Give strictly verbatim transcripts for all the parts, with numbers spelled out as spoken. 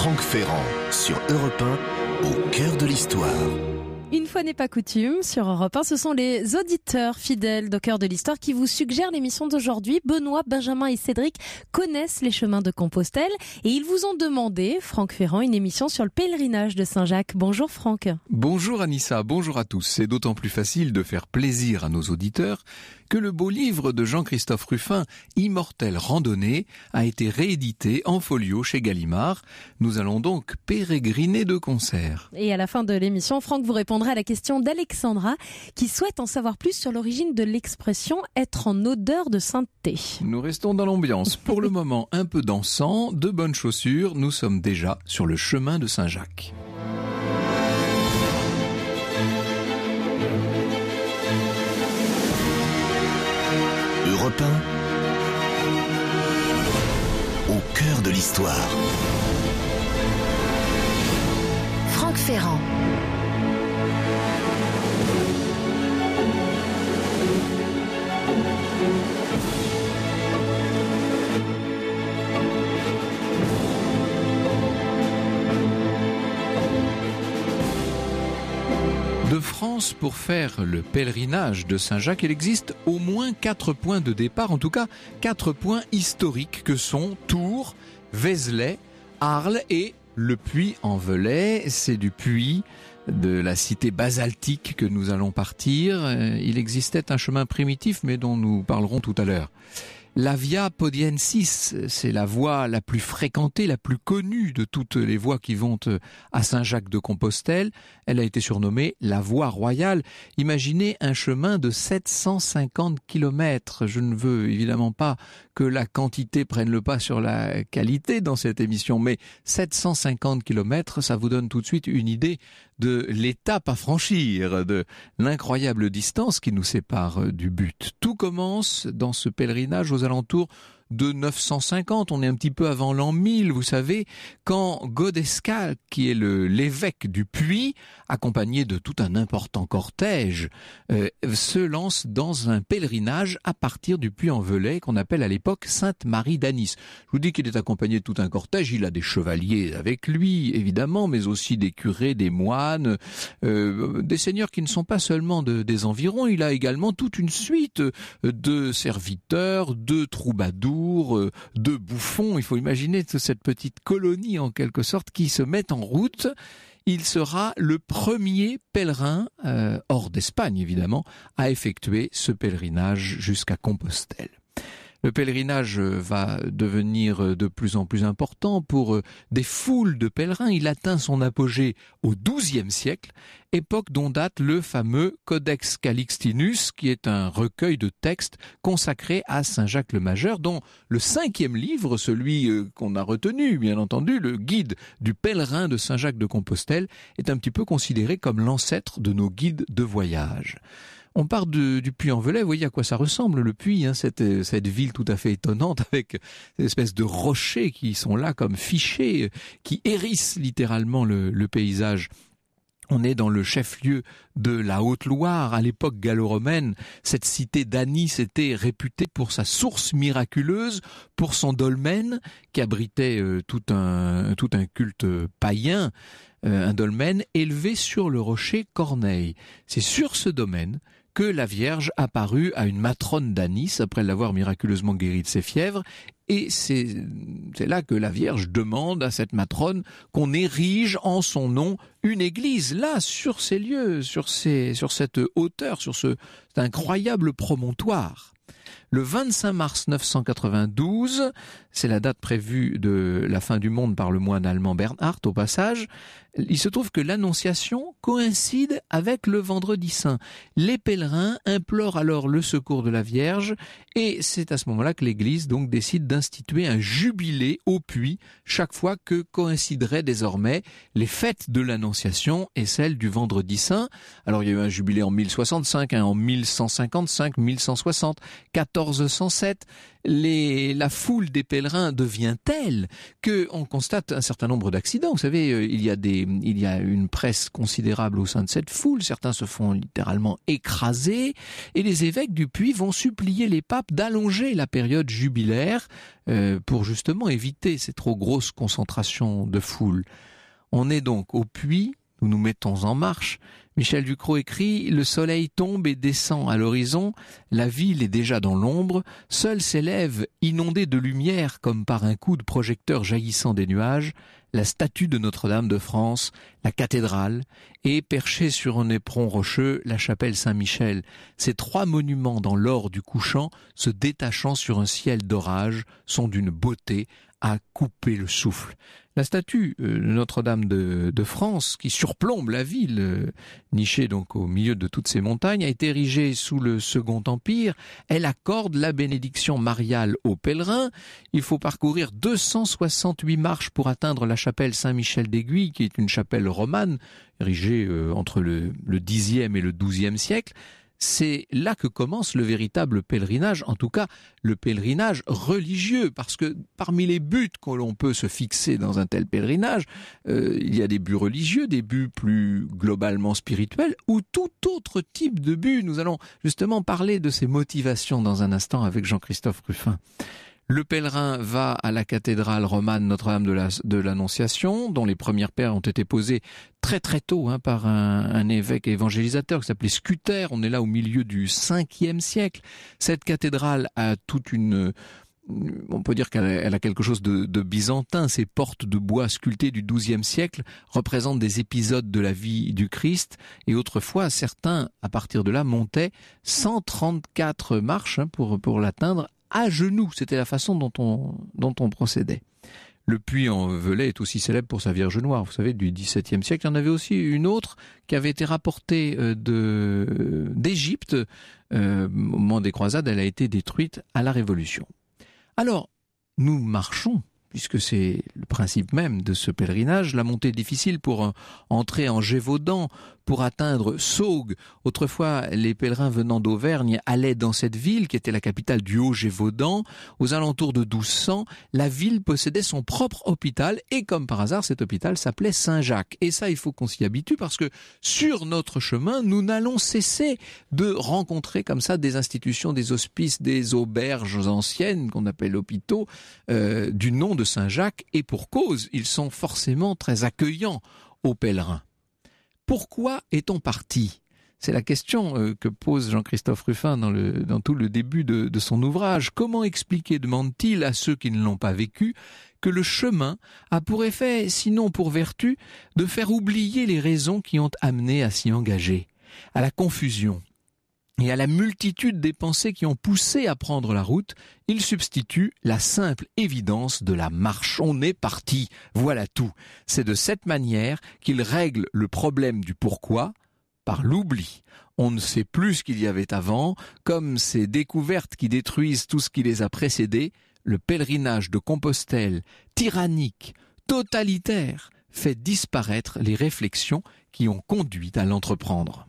Franck Ferrand sur Europe un, au cœur de l'histoire. Une fois n'est pas coutume, sur Europe un, ce sont les auditeurs fidèles d'Au cœur de l'histoire qui vous suggèrent l'émission d'aujourd'hui. Benoît, Benjamin et Cédric connaissent les chemins de Compostelle et ils vous ont demandé, Franck Ferrand, une émission sur le pèlerinage de Saint-Jacques. Bonjour Franck. Bonjour Anissa, bonjour à tous. C'est d'autant plus facile de faire plaisir à nos auditeurs que le beau livre de Jean-Christophe Ruffin, Immortelle randonnée, a été réédité en folio chez Gallimard. Nous allons donc pérégriner de concert. Et à la fin de l'émission, Franck vous répondra à la question d'Alexandra qui souhaite en savoir plus sur l'origine de l'expression « être en odeur de sainteté ». Nous restons dans l'ambiance. Pour le moment, un peu dansant, de bonnes chaussures, nous sommes déjà sur le chemin de Saint-Jacques. Europe un, au cœur de l'histoire. Franck Ferrand. De France, pour faire le pèlerinage de Saint-Jacques, il existe au moins quatre points de départ, en tout cas quatre points historiques que sont Tours, Vézelay, Arles et le Puy-en-Velay. C'est du Puy, de la cité basaltique, que nous allons partir. Il existait un chemin primitif, mais dont nous parlerons tout à l'heure. La Via Podiensis, c'est la voie la plus fréquentée, la plus connue de toutes les voies qui vont à Saint-Jacques-de-Compostelle. Elle a été surnommée la Voie Royale. Imaginez un chemin de sept cent cinquante kilomètres. Je ne veux évidemment pas que la quantité prenne le pas sur la qualité dans cette émission, mais sept cent cinquante kilomètres, ça vous donne tout de suite une idée de l'étape à franchir, de l'incroyable distance qui nous sépare du but. Tout commence dans ce pèlerinage aux alentours de neuf cent cinquante, on est un petit peu avant l'an mille, vous savez, quand Godescal, qui est le, l'évêque du Puy, accompagné de tout un important cortège, euh, se lance dans un pèlerinage à partir du Puy-en-Velay, qu'on appelle à l'époque Sainte-Marie d'Anis. Je vous dis qu'il est accompagné de tout un cortège, il a des chevaliers avec lui, évidemment, mais aussi des curés, des moines, euh, des seigneurs qui ne sont pas seulement de, des environs, il a également toute une suite de serviteurs, de troubadours, de bouffons. Il faut imaginer cette petite colonie en quelque sorte qui se met en route. Il sera le premier pèlerin, euh, hors d'Espagne évidemment, à effectuer ce pèlerinage jusqu'à Compostelle. Le pèlerinage va devenir de plus en plus important pour des foules de pèlerins. Il atteint son apogée au douzième siècle, époque dont date le fameux Codex Calixtinus, qui est un recueil de textes consacrés à Saint-Jacques le Majeur, dont le cinquième livre, celui qu'on a retenu, bien entendu, le guide du pèlerin de Saint-Jacques de Compostelle, est un petit peu considéré comme l'ancêtre de nos guides de voyage. On part de, du Puy-en-Velay, vous voyez à quoi ça ressemble le Puy, hein, cette, cette ville tout à fait étonnante avec ces espèces de rochers qui sont là comme fichés, qui hérissent littéralement le, le paysage. On est dans le chef-lieu de la Haute-Loire. À l'époque gallo-romaine, cette cité d'Anis était réputée pour sa source miraculeuse, pour son dolmen qui abritait euh, tout un, tout un culte païen, euh, un dolmen élevé sur le rocher Corneille. C'est sur ce domaine que la Vierge apparut à une matrone d'Anis après l'avoir miraculeusement guérie de ses fièvres. Et c'est, c'est là que la Vierge demande à cette matrone qu'on érige en son nom une église, là, sur ces lieux, sur, ces, sur cette hauteur, sur ce, cet incroyable promontoire. Le vingt-cinq mars neuf cent quatre-vingt-douze, c'est la date prévue de la fin du monde par le moine allemand Bernhardt au passage, il se trouve que l'Annonciation coïncide avec le Vendredi Saint. Les pèlerins implorent alors le secours de la Vierge et c'est à ce moment-là que l'Église donc décide d'instituer un jubilé au Puy chaque fois que coïncideraient désormais les fêtes de l'Annonciation et celles du Vendredi Saint. Alors il y a eu un jubilé en mille soixante-cinq, hein, en mille cent cinquante-cinq, mille cent soixante, quatorze quatorze cent sept, les, la foule des pèlerins devient telle qu'on constate un certain nombre d'accidents. Vous savez, il y a des, il y a une presse considérable au sein de cette foule. Certains se font littéralement écraser et les évêques du Puy vont supplier les papes d'allonger la période jubilaire euh, pour justement éviter ces trop grosses concentrations de foule. On est donc au Puy, nous nous mettons en marche. Michel Ducrot écrit « Le soleil tombe et descend à l'horizon, la ville est déjà dans l'ombre, seul s'élève, inondée de lumière comme par un coup de projecteur jaillissant des nuages, la statue de Notre-Dame de France, la cathédrale, et perchée sur un éperon rocheux, la chapelle Saint-Michel. Ces trois monuments dans l'or du couchant, se détachant sur un ciel d'orage, sont d'une beauté à couper le souffle. » La statue de Notre-Dame de, de France, qui surplombe la ville, euh, nichée donc au milieu de toutes ces montagnes, a été érigée sous le Second Empire. Elle accorde la bénédiction mariale aux pèlerins. Il faut parcourir deux cent soixante-huit marches pour atteindre la chapelle Saint-Michel d'Aiguille, qui est une chapelle romane, érigée euh, entre le, le dixième et le douzième siècle. C'est là que commence le véritable pèlerinage, en tout cas le pèlerinage religieux, parce que parmi les buts que l'on peut se fixer dans un tel pèlerinage, euh, il y a des buts religieux, des buts plus globalement spirituels, ou tout autre type de but. Nous allons justement parler de ces motivations dans un instant avec Jean-Christophe Ruffin. Le pèlerin va à la cathédrale romane Notre-Dame de, la, de l'Annonciation, dont les premières pierres ont été posées très très tôt hein, par un, un évêque évangélisateur qui s'appelait Scuter. On est là au milieu du cinquième siècle. Cette cathédrale a toute une... On peut dire qu'elle a, elle a quelque chose de, de byzantin. Ces portes de bois sculptées du douzième siècle représentent des épisodes de la vie du Christ. Et autrefois, certains, à partir de là, montaient cent trente-quatre marches hein, pour, pour l'atteindre à genoux. C'était la façon dont on, dont on procédait. Le puits en Velay est aussi célèbre pour sa Vierge Noire. Vous savez, du dix-septième siècle, il y en avait aussi une autre qui avait été rapportée de, d'Égypte. Euh, au moment des croisades, elle a été détruite à la Révolution. Alors, nous marchons, puisque c'est le principe même de ce pèlerinage. La montée est difficile pour euh, entrer en Gévaudan, pour atteindre Saugues. Autrefois, les pèlerins venant d'Auvergne allaient dans cette ville, qui était la capitale du Haut-Gévaudan. Aux alentours de douze cents, la ville possédait son propre hôpital, et comme par hasard, cet hôpital s'appelait Saint-Jacques. Et ça, il faut qu'on s'y habitue, parce que sur notre chemin, nous n'allons cesser de rencontrer comme ça des institutions, des hospices, des auberges anciennes, qu'on appelle hôpitaux, euh, du nom de Saint-Jacques, et pour cause, ils sont forcément très accueillants aux pèlerins. Pourquoi est-on parti ? C'est la question euh, que pose Jean-Christophe Ruffin dans, le, dans tout le début de, de son ouvrage. Comment expliquer, demande-t-il à ceux qui ne l'ont pas vécu, que le chemin a pour effet, sinon pour vertu, de faire oublier les raisons qui ont amené à s'y engager, à la confusion et à la multitude des pensées qui ont poussé à prendre la route, il substitue la simple évidence de la marche. On est parti, voilà tout. C'est de cette manière qu'il règle le problème du pourquoi par l'oubli. On ne sait plus ce qu'il y avait avant, comme ces découvertes qui détruisent tout ce qui les a précédées, le pèlerinage de Compostelle, tyrannique, totalitaire, fait disparaître les réflexions qui ont conduit à l'entreprendre.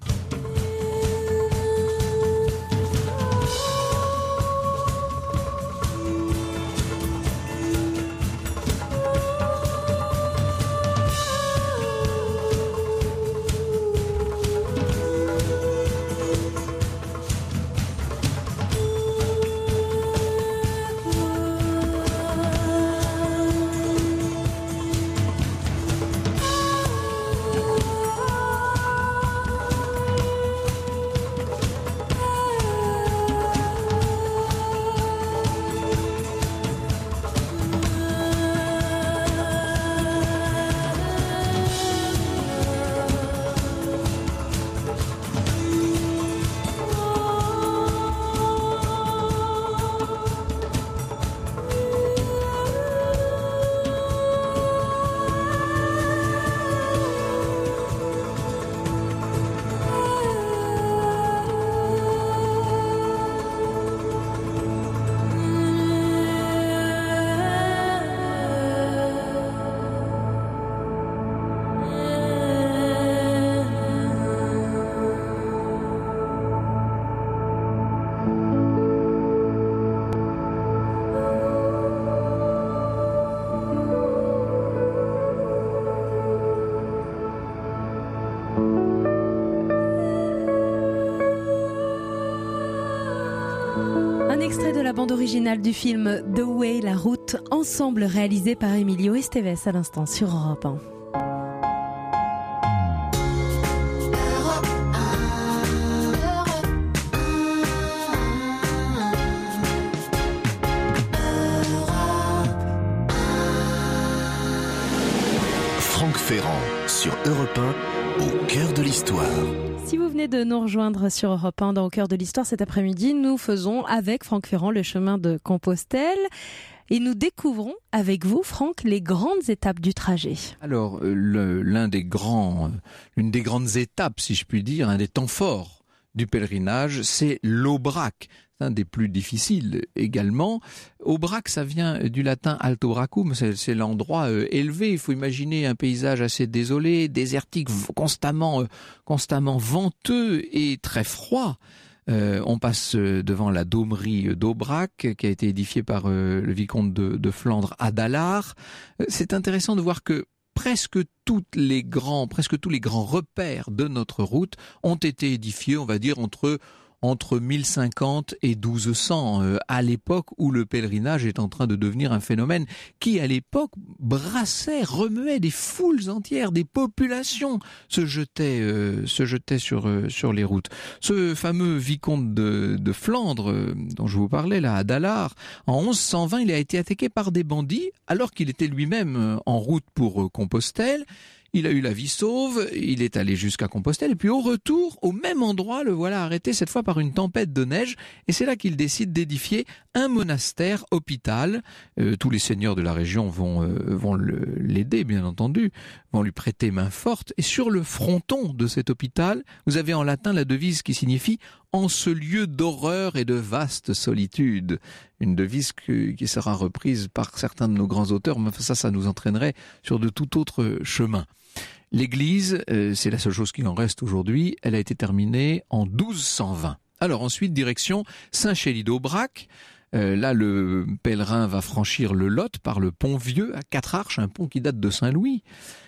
la bande originale du film The Way, la route, ensemble réalisé par Emilio Estevez à l'instant sur Europe un. Franck Ferrand sur Europe un, au cœur de l'histoire. Si vous venez de nous rejoindre sur Europe un dans Au cœur de l'histoire cet après-midi, nous faisons avec Franck Ferrand le chemin de Compostelle et nous découvrons avec vous, Franck, les grandes étapes du trajet. Alors, le, l'un des grands, l'une des grandes étapes, si je puis dire, un des temps forts du pèlerinage, c'est l'Aubrac. Un des plus difficiles également. Aubrac, ça vient du latin Alto Bracum, c'est, c'est l'endroit euh, élevé. Il faut imaginer un paysage assez désolé, désertique, constamment, euh, constamment venteux et très froid. Euh, on passe devant la domerie d'Aubrac, qui a été édifiée par euh, le vicomte de, de Flandre Adalard. C'est intéressant de voir que presque toutes les grands, presque tous les grands repères de notre route ont été édifiés, on va dire, entre entre mille cinquante et douze cents, euh, à l'époque où le pèlerinage est en train de devenir un phénomène qui, à l'époque, brassait, remuait des foules entières, des populations se jetaient, euh, se jetaient sur, euh, sur les routes. Ce fameux vicomte de, de Flandre, euh, dont je vous parlais, là, à Adalard, en onze cent vingt, il a été attaqué par des bandits, alors qu'il était lui-même euh, en route pour euh, Compostelle. Il a eu la vie sauve, il est allé jusqu'à Compostelle, et puis au retour, au même endroit, le voilà arrêté, cette fois par une tempête de neige, et c'est là qu'il décide d'édifier un monastère hôpital. Euh, tous les seigneurs de la région vont, euh, vont le, l'aider, bien entendu, vont lui prêter main forte, et sur le fronton de cet hôpital, vous avez en latin la devise qui signifie « En ce lieu d'horreur et de vaste solitude », une devise que, qui sera reprise par certains de nos grands auteurs, mais ça, ça nous entraînerait sur de tout autre chemin. L'église, euh, c'est la seule chose qui en reste aujourd'hui, elle a été terminée en douze cent vingt. Alors ensuite, direction Saint-Chély d'Aubrac. Euh, là, le pèlerin va franchir le Lot par le pont Vieux à quatre arches, un pont qui date de Saint-Louis,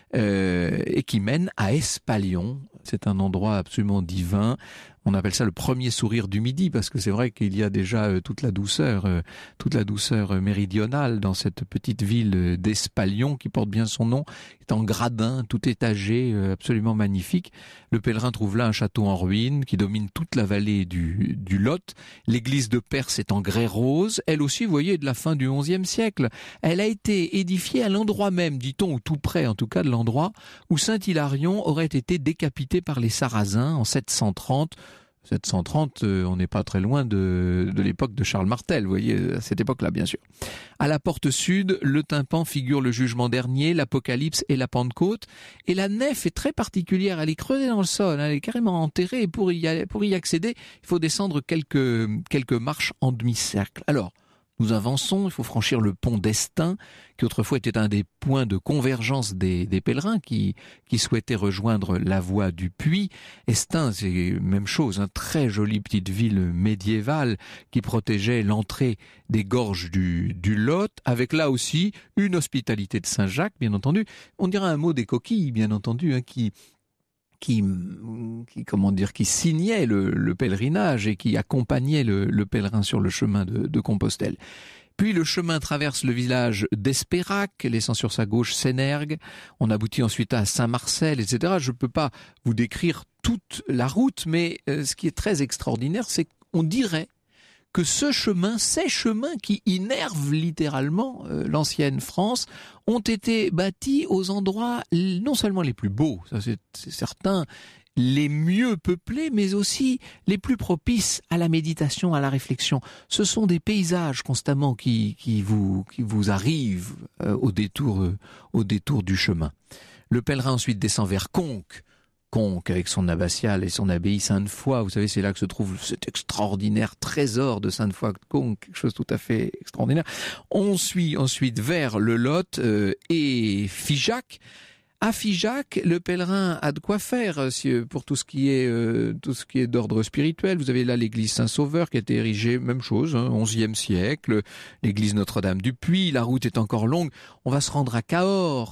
euh, et qui mène à Espalion. C'est un endroit absolument divin. On appelle ça le premier sourire du Midi, parce que c'est vrai qu'il y a déjà euh, toute la douceur, euh, toute la douceur euh, méridionale dans cette petite ville euh, d'Espalion qui porte bien son nom. C'est en gradin, tout étagé, euh, absolument magnifique. Le pèlerin trouve là un château en ruine qui domine toute la vallée du, du Lot. L'église de Perse est en grès rose. Elle aussi, vous voyez, de la fin du onzième siècle. Elle a été édifiée à l'endroit même, dit-on, ou tout près en tout cas de l'endroit où Saint Hilarion aurait été décapité par les Sarrasins en sept cent trente. sept cent trente, euh, on n'est pas très loin de, de l'époque de Charles Martel, vous voyez, à cette époque-là, bien sûr. À la porte sud, le tympan figure le jugement dernier, l'Apocalypse et la Pentecôte. Et la nef est très particulière, elle est creusée dans le sol, elle est carrément enterrée. Et pour y, aller, pour y accéder, il faut descendre quelques, quelques marches en demi-cercle. Alors, nous avançons, il faut franchir le pont d'Estaing, qui autrefois était un des points de convergence des, des pèlerins qui, qui souhaitaient rejoindre la voie du Puy. Estaing, c'est même chose, une très jolie petite ville médiévale qui protégeait l'entrée des gorges du, du Lot, avec là aussi une hospitalité de Saint-Jacques, bien entendu. On dirait un mot des coquilles, bien entendu, hein, qui... Qui, qui, comment dire, qui signait le, le pèlerinage et qui accompagnait le, le pèlerin sur le chemin de, de Compostelle. Puis le chemin traverse le village d'Espérac, laissant sur sa gauche Sénergues. On aboutit ensuite à Saint-Marcel, et cetera. Je ne peux pas vous décrire toute la route, mais euh, ce qui est très extraordinaire, c'est qu'on dirait que ce chemin, ces chemins qui innervent littéralement euh, l'ancienne France, ont été bâtis aux endroits non seulement les plus beaux, ça c'est, c'est certain, les mieux peuplés, mais aussi les plus propices à la méditation, à la réflexion. Ce sont des paysages constamment qui, qui, vous, qui vous arrivent euh, au détour, euh, au détour du chemin. Le pèlerin ensuite descend vers Conques, Conques avec son abbatiale et son abbaye Sainte-Foy. Vous savez, c'est là que se trouve cet extraordinaire trésor de Sainte-Foy de Conques, quelque chose tout à fait extraordinaire. On suit ensuite vers le Lot euh, et Figeac. À Figeac, le pèlerin a de quoi faire pour tout ce qui est euh, tout ce qui est d'ordre spirituel. Vous avez là l'église Saint-Sauveur qui a été érigée, même chose, hein, onzième siècle. L'église Notre-Dame du Puy. La route est encore longue. On va se rendre à Cahors.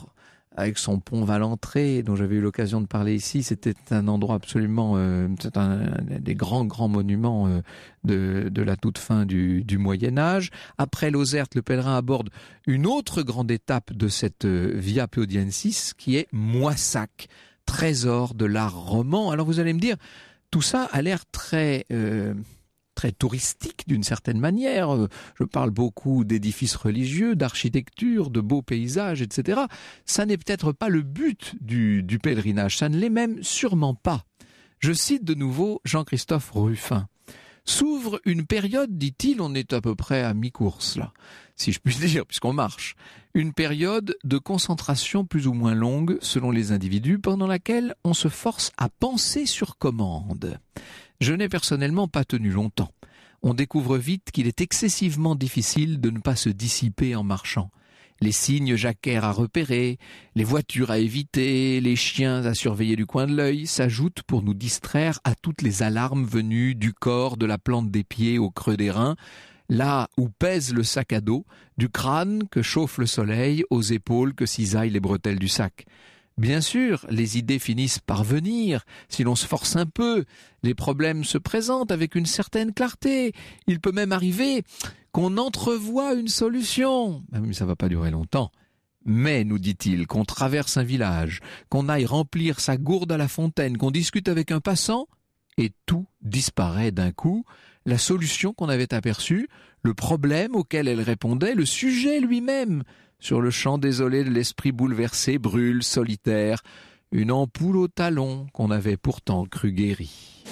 avec son pont Valentré, dont j'avais eu l'occasion de parler ici. C'était un endroit absolument, euh, c'est un, un des grands, grands monuments euh, de, de la toute fin du, du Moyen-Âge. Après Lozerte, le pèlerin aborde une autre grande étape de cette euh, Via Peaudiensis, qui est Moissac, trésor de l'art roman. Alors vous allez me dire, tout ça a l'air très... Euh, très touristique d'une certaine manière. Je parle beaucoup d'édifices religieux, d'architecture, de beaux paysages, et cetera. Ça n'est peut-être pas le but du, du pèlerinage, ça ne l'est même sûrement pas. Je cite de nouveau Jean-Christophe Ruffin. S'ouvre une période, dit-il, on est à peu près à mi-course là, si je puis dire, puisqu'on marche, une période de concentration plus ou moins longue selon les individus, pendant laquelle on se force à penser sur commande. Je n'ai personnellement pas tenu longtemps. On découvre vite qu'il est excessivement difficile de ne pas se dissiper en marchant. Les signes jacquaires à repérer, les voitures à éviter, les chiens à surveiller du coin de l'œil s'ajoutent pour nous distraire à toutes les alarmes venues du corps, de la plante des pieds au creux des reins, là où pèse le sac à dos, du crâne que chauffe le soleil, aux épaules que cisaillent les bretelles du sac. Bien sûr, les idées finissent par venir, si l'on se force un peu, les problèmes se présentent avec une certaine clarté. Il peut même arriver qu'on entrevoie une solution. Mais ça va pas durer longtemps. Mais, nous dit-il, qu'on traverse un village, qu'on aille remplir sa gourde à la fontaine, qu'on discute avec un passant, et tout disparaît d'un coup. La solution qu'on avait aperçue, le problème auquel elle répondait, le sujet lui-même, sur le champ désolé de l'esprit bouleversé, brûle, solitaire, une ampoule au talon qu'on avait pourtant cru guérie.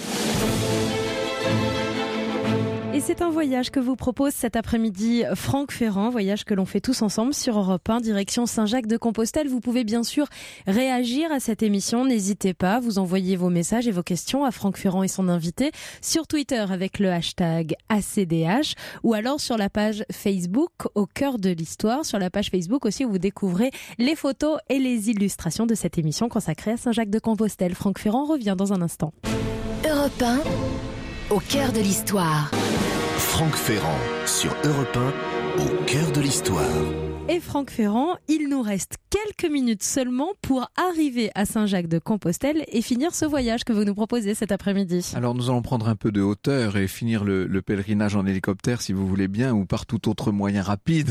Et c'est un voyage que vous propose cet après-midi Franck Ferrand, voyage que l'on fait tous ensemble sur Europe un, direction Saint-Jacques-de-Compostelle. Vous pouvez bien sûr réagir à cette émission, n'hésitez pas, vous envoyez vos messages et vos questions à Franck Ferrand et son invité sur Twitter avec le hashtag A C D H ou alors sur la page Facebook Au cœur de l'histoire. Sur la page Facebook aussi, où vous découvrez les photos et les illustrations de cette émission consacrée à Saint-Jacques-de-Compostelle. Franck Ferrand revient dans un instant. Europe un, au cœur de l'histoire. Franck Ferrand sur Europe un, au cœur de l'histoire. Et Franck Ferrand, il nous reste quelques minutes seulement pour arriver à Saint-Jacques-de-Compostelle et finir ce voyage que vous nous proposez cet après-midi. Alors nous allons prendre un peu de hauteur et finir le, le pèlerinage en hélicoptère si vous voulez bien, ou par tout autre moyen rapide.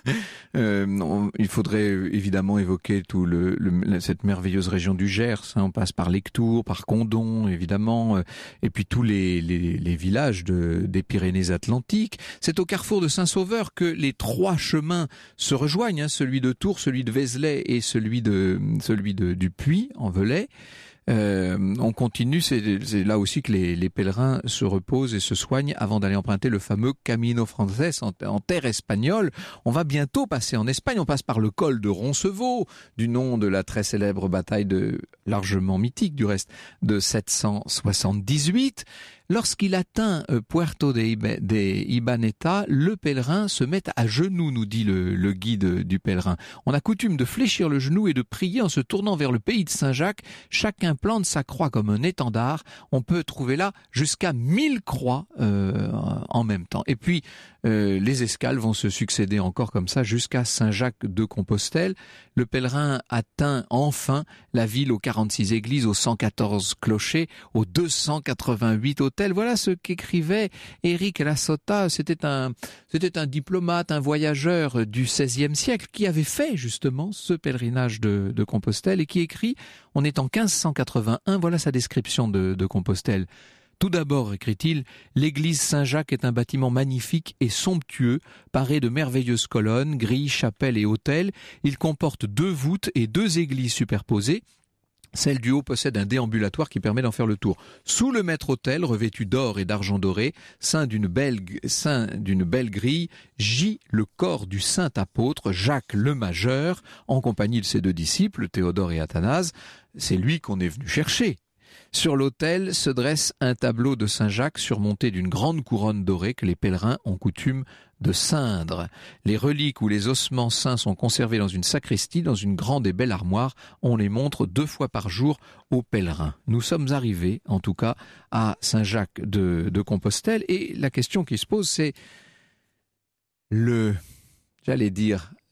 euh, on, il faudrait évidemment évoquer tout le, le, cette merveilleuse région du Gers. Hein. On passe par Lectoure, par Condom évidemment, euh, et puis tous les, les, les villages de, des Pyrénées-Atlantiques. C'est au carrefour de Saint-Sauveur que les trois chemins se rejoignent, hein, celui de Tours, celui de Vézelay et celui de celui de du Puy en Velay. Euh, on continue, c'est, c'est là aussi que les, les pèlerins se reposent et se soignent avant d'aller emprunter le fameux Camino Frances en, en terre espagnole. On va bientôt passer en Espagne, on passe par le col de Roncevaux, du nom de la très célèbre bataille de, largement mythique du reste, de sept cent soixante-dix-huit. Lorsqu'il atteint euh, Puerto de, Iba, de Ibaneta, le pèlerin se met à genoux, nous dit le, le guide du pèlerin. On a coutume de fléchir le genou et de prier en se tournant vers le pays de Saint-Jacques. Chacun plante sa croix comme un étendard. On peut trouver là jusqu'à mille croix euh, en même temps. Et puis, euh, les escales vont se succéder encore comme ça jusqu'à Saint-Jacques-de-Compostelle. Le pèlerin atteint enfin la ville aux quarante-six églises, aux cent quatorze clochers, aux deux cent quatre-vingt-huit hôtels. Voilà ce qu'écrivait Éric Lassota. C'était un, c'était un diplomate, un voyageur du seizième siècle qui avait fait justement ce pèlerinage de, de Compostelle et qui écrit, on est en quinze cent quatre-vingt-un, voilà sa description de, de Compostelle. Tout d'abord, écrit-il, l'église Saint-Jacques est un bâtiment magnifique et somptueux, paré de merveilleuses colonnes, grilles, chapelles et autels. Il comporte deux voûtes et deux églises superposées. Celle du haut possède un déambulatoire qui permet d'en faire le tour. Sous le maître-autel, revêtu d'or et d'argent doré, sein d'une belle, sein d'une belle grille, gît le corps du saint apôtre Jacques le Majeur, en compagnie de ses deux disciples, Théodore et Athanase. C'est lui qu'on est venu chercher. Sur l'autel se dresse un tableau de Saint-Jacques surmonté d'une grande couronne dorée que les pèlerins ont coutume de ceindre. Les reliques ou les ossements saints sont conservés dans une sacristie, dans une grande et belle armoire. On les montre deux fois par jour aux pèlerins. Nous sommes arrivés, en tout cas, à Saint-Jacques de, de Compostelle. Et la question qui se pose, c'est le, j'allais dire,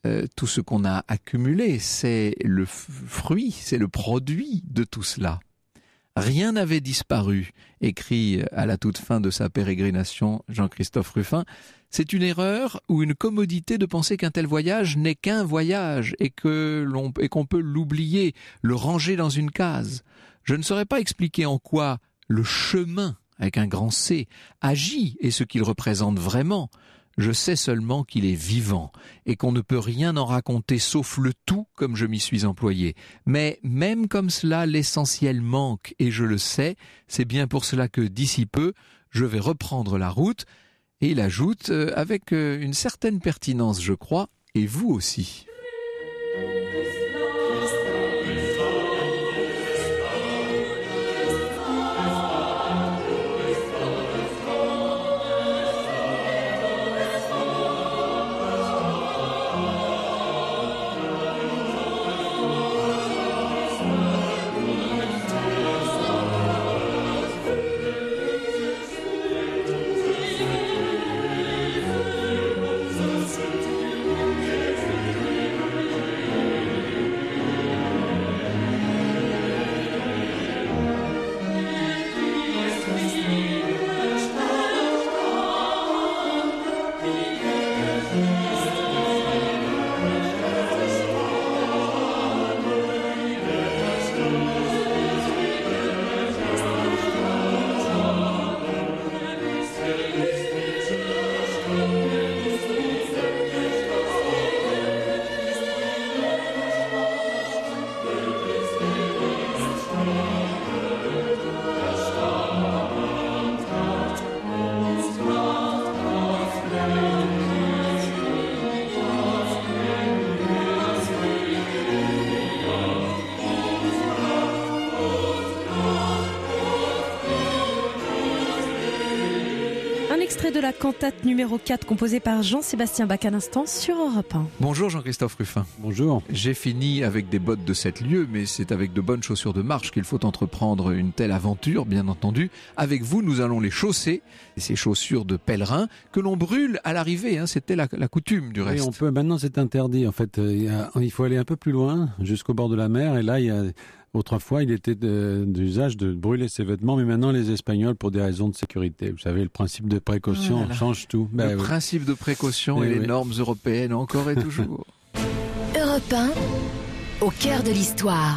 euh, tout ce qu'on a accumulé, c'est le f- fruit, c'est le produit de tout cela. Rien n'avait disparu, écrit à la toute fin de sa pérégrination Jean-Christophe Rufin. C'est une erreur ou une commodité de penser qu'un tel voyage n'est qu'un voyage et que l'on, et qu'on peut l'oublier, le ranger dans une case. Je ne saurais pas expliquer en quoi le chemin, avec un grand C, agit et ce qu'il représente vraiment. Je sais seulement qu'il est vivant et qu'on ne peut rien en raconter sauf le tout comme je m'y suis employé. Mais même comme cela, l'essentiel manque et je le sais. C'est bien pour cela que d'ici peu, je vais reprendre la route. Et il ajoute, euh, avec euh, une certaine pertinence, je crois, et vous aussi. Un extrait de la cantate numéro quatre composée par Jean-Sébastien Bach à l'instant sur Europe un. Bonjour Jean-Christophe Rufin. Bonjour. J'ai fini avec des bottes de sept lieues, mais c'est avec de bonnes chaussures de marche qu'il faut entreprendre une telle aventure, bien entendu. Avec vous, nous allons les chausser, ces chaussures de pèlerin que l'on brûle à l'arrivée, hein, c'était la, la coutume du reste. Oui, on peut, maintenant c'est interdit en fait. Il, y a, il faut aller un peu plus loin, jusqu'au bord de la mer, et là il y a... Autrefois, il était de, d'usage de brûler ses vêtements, mais maintenant les Espagnols, pour des raisons de sécurité, vous savez, le principe de précaution Voilà. change tout. Le Ben, oui. principe de précaution Oui, et les oui. normes européennes encore et toujours. Europe un, au cœur de l'histoire.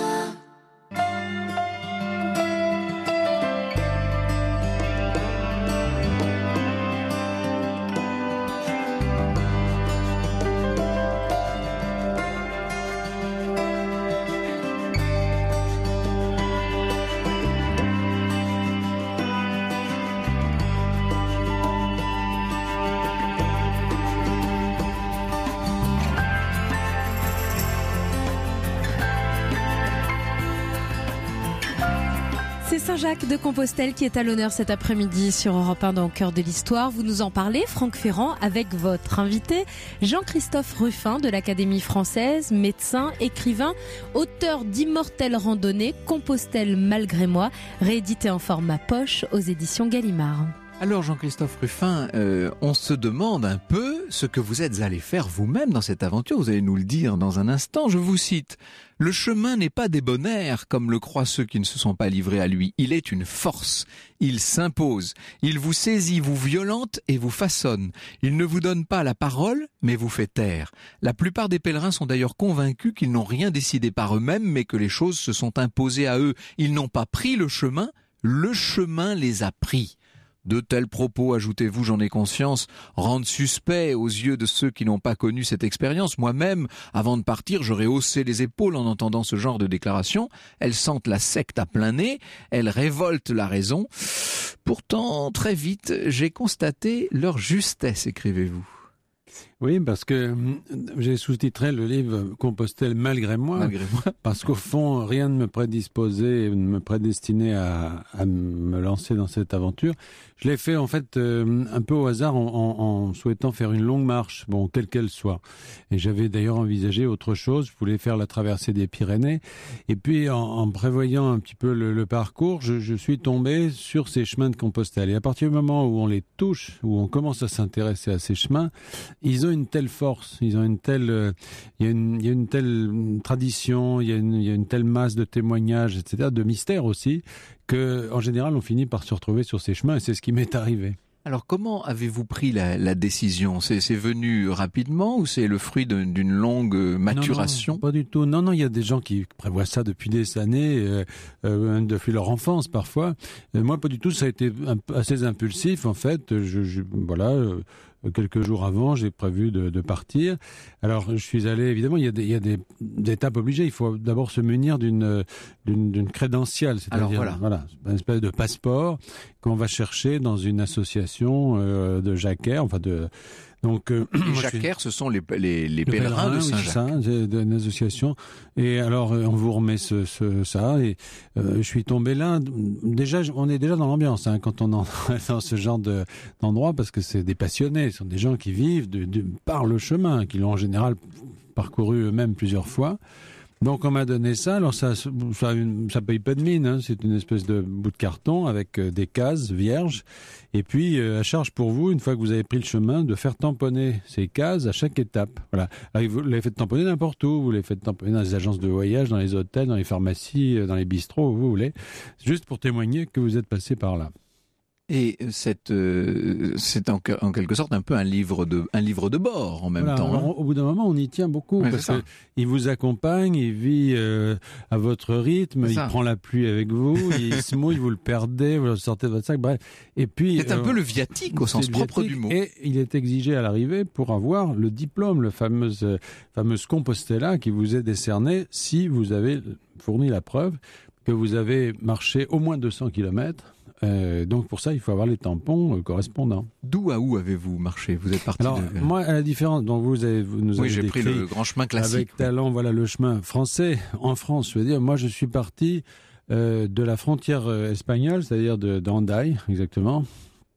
C'est Saint-Jacques de Compostelle qui est à l'honneur cet après-midi sur Europe un dans le cœur de l'histoire. Vous nous en parlez, Franck Ferrand, avec votre invité Jean-Christophe Rufin de l'Académie française, médecin, écrivain, auteur d'Immortelles randonnées, Compostelle malgré moi, réédité en format poche aux éditions Gallimard. Alors Jean-Christophe Rufin, euh, on se demande un peu ce que vous êtes allé faire vous-même dans cette aventure. Vous allez nous le dire dans un instant. Je vous cite. Le chemin n'est pas débonnaire, comme le croient ceux qui ne se sont pas livrés à lui. Il est une force. Il s'impose. Il vous saisit, vous violente et vous façonne. Il ne vous donne pas la parole, mais vous fait taire. La plupart des pèlerins sont d'ailleurs convaincus qu'ils n'ont rien décidé par eux-mêmes, mais que les choses se sont imposées à eux. Ils n'ont pas pris le chemin, le chemin les a pris. De tels propos, ajoutez-vous, j'en ai conscience, rendent suspect aux yeux de ceux qui n'ont pas connu cette expérience. Moi-même, avant de partir, j'aurais haussé les épaules en entendant ce genre de déclaration. Elles sentent la secte à plein nez, elles révoltent la raison. Pourtant, très vite, j'ai constaté leur justesse, écrivez-vous. Oui, parce que j'ai sous-titré le livre Compostelle malgré moi, Malgré moi. parce qu'au fond, rien ne me prédisposait, ne me prédestinait à, à me lancer dans cette aventure. Je l'ai fait en fait euh, un peu au hasard en, en, en souhaitant faire une longue marche, bon, quelle qu'elle soit. Et j'avais d'ailleurs envisagé autre chose, je voulais faire la traversée des Pyrénées. Et puis en, en prévoyant un petit peu le, le parcours, je, je suis tombé sur ces chemins de Compostelle. Et à partir du moment où on les touche, où on commence à s'intéresser à ces chemins, ils ont une telle force, ils ont une telle, euh, il y a une, il y a une telle tradition, il y a une, il y a une telle masse de témoignages, et cetera, de mystères aussi, que en général on finit par se retrouver sur ces chemins, et c'est ce qui m'est arrivé. Alors comment avez-vous pris la, la décision ? c'est, c'est venu rapidement ou c'est le fruit de, d'une longue maturation ? Non, non, pas du tout. Non, non, il y a des gens qui prévoient ça depuis des années, euh, euh, depuis leur enfance parfois. Euh, moi, pas du tout. Ça a été un, assez impulsif en fait. Je, je, voilà. Euh, Quelques jours avant, j'ai prévu de, de partir. Alors, je suis allé, évidemment, il y a des, il y a des, des étapes obligées. Il faut d'abord se munir d'une, d'une, d'une crédentiale, c'est-à-dire voilà. voilà, une espèce de passeport qu'on va chercher dans une association euh, de jacquaires, enfin de... Donc, euh, les jacquaires, ce sont les, les, les pèlerins, pèlerins de Saint-Jacques. Oui, c'est ça, d'une association. Et alors, on vous remet ce, ce, ça. Et euh, je suis tombé là. Déjà, on est déjà dans l'ambiance hein, quand on est dans ce genre de, d'endroit, parce que c'est des passionnés. Ce sont des gens qui vivent de, de, par le chemin, qui l'ont en général parcouru eux-mêmes plusieurs fois. Donc on m'a donné ça, alors ça ça, ça paye pas de mine, hein. C'est une espèce de bout de carton avec euh, des cases vierges, et puis euh, à charge pour vous, une fois que vous avez pris le chemin, de faire tamponner ces cases à chaque étape. Voilà. Alors, vous les faites tamponner n'importe où, vous les faites tamponner dans les agences de voyage, dans les hôtels, dans les pharmacies, dans les bistrots, où vous voulez, juste pour témoigner que vous êtes passé par là. Et cette, euh, c'est en, en quelque sorte un peu un livre de, un livre de bord en même voilà, temps. Hein. Au bout d'un moment, on y tient beaucoup ouais, parce qu'il vous accompagne, il vit euh, à votre rythme, c'est il ça. Prend la pluie avec vous, il se mouille, vous le perdez, vous le sortez de votre sac, bref. Et puis, c'est un euh, peu le viatique au sens propre du mot. Et il est exigé à l'arrivée pour avoir le diplôme, le fameuse, euh, fameuse Compostela qui vous est décerné si vous avez fourni la preuve que vous avez marché au moins deux cents kilomètres. Euh, donc pour ça, il faut avoir les tampons euh, correspondants. D'où à où avez-vous marché ? Vous êtes parti Alors, de... moi, à la différence, donc vous, avez, vous nous oui, avez j'ai décrit pris le grand chemin classique. Avec oui. talent, voilà le chemin français. En France, je veux dire, moi je suis parti euh, de la frontière euh, espagnole, c'est-à-dire de d'Hendaye, exactement.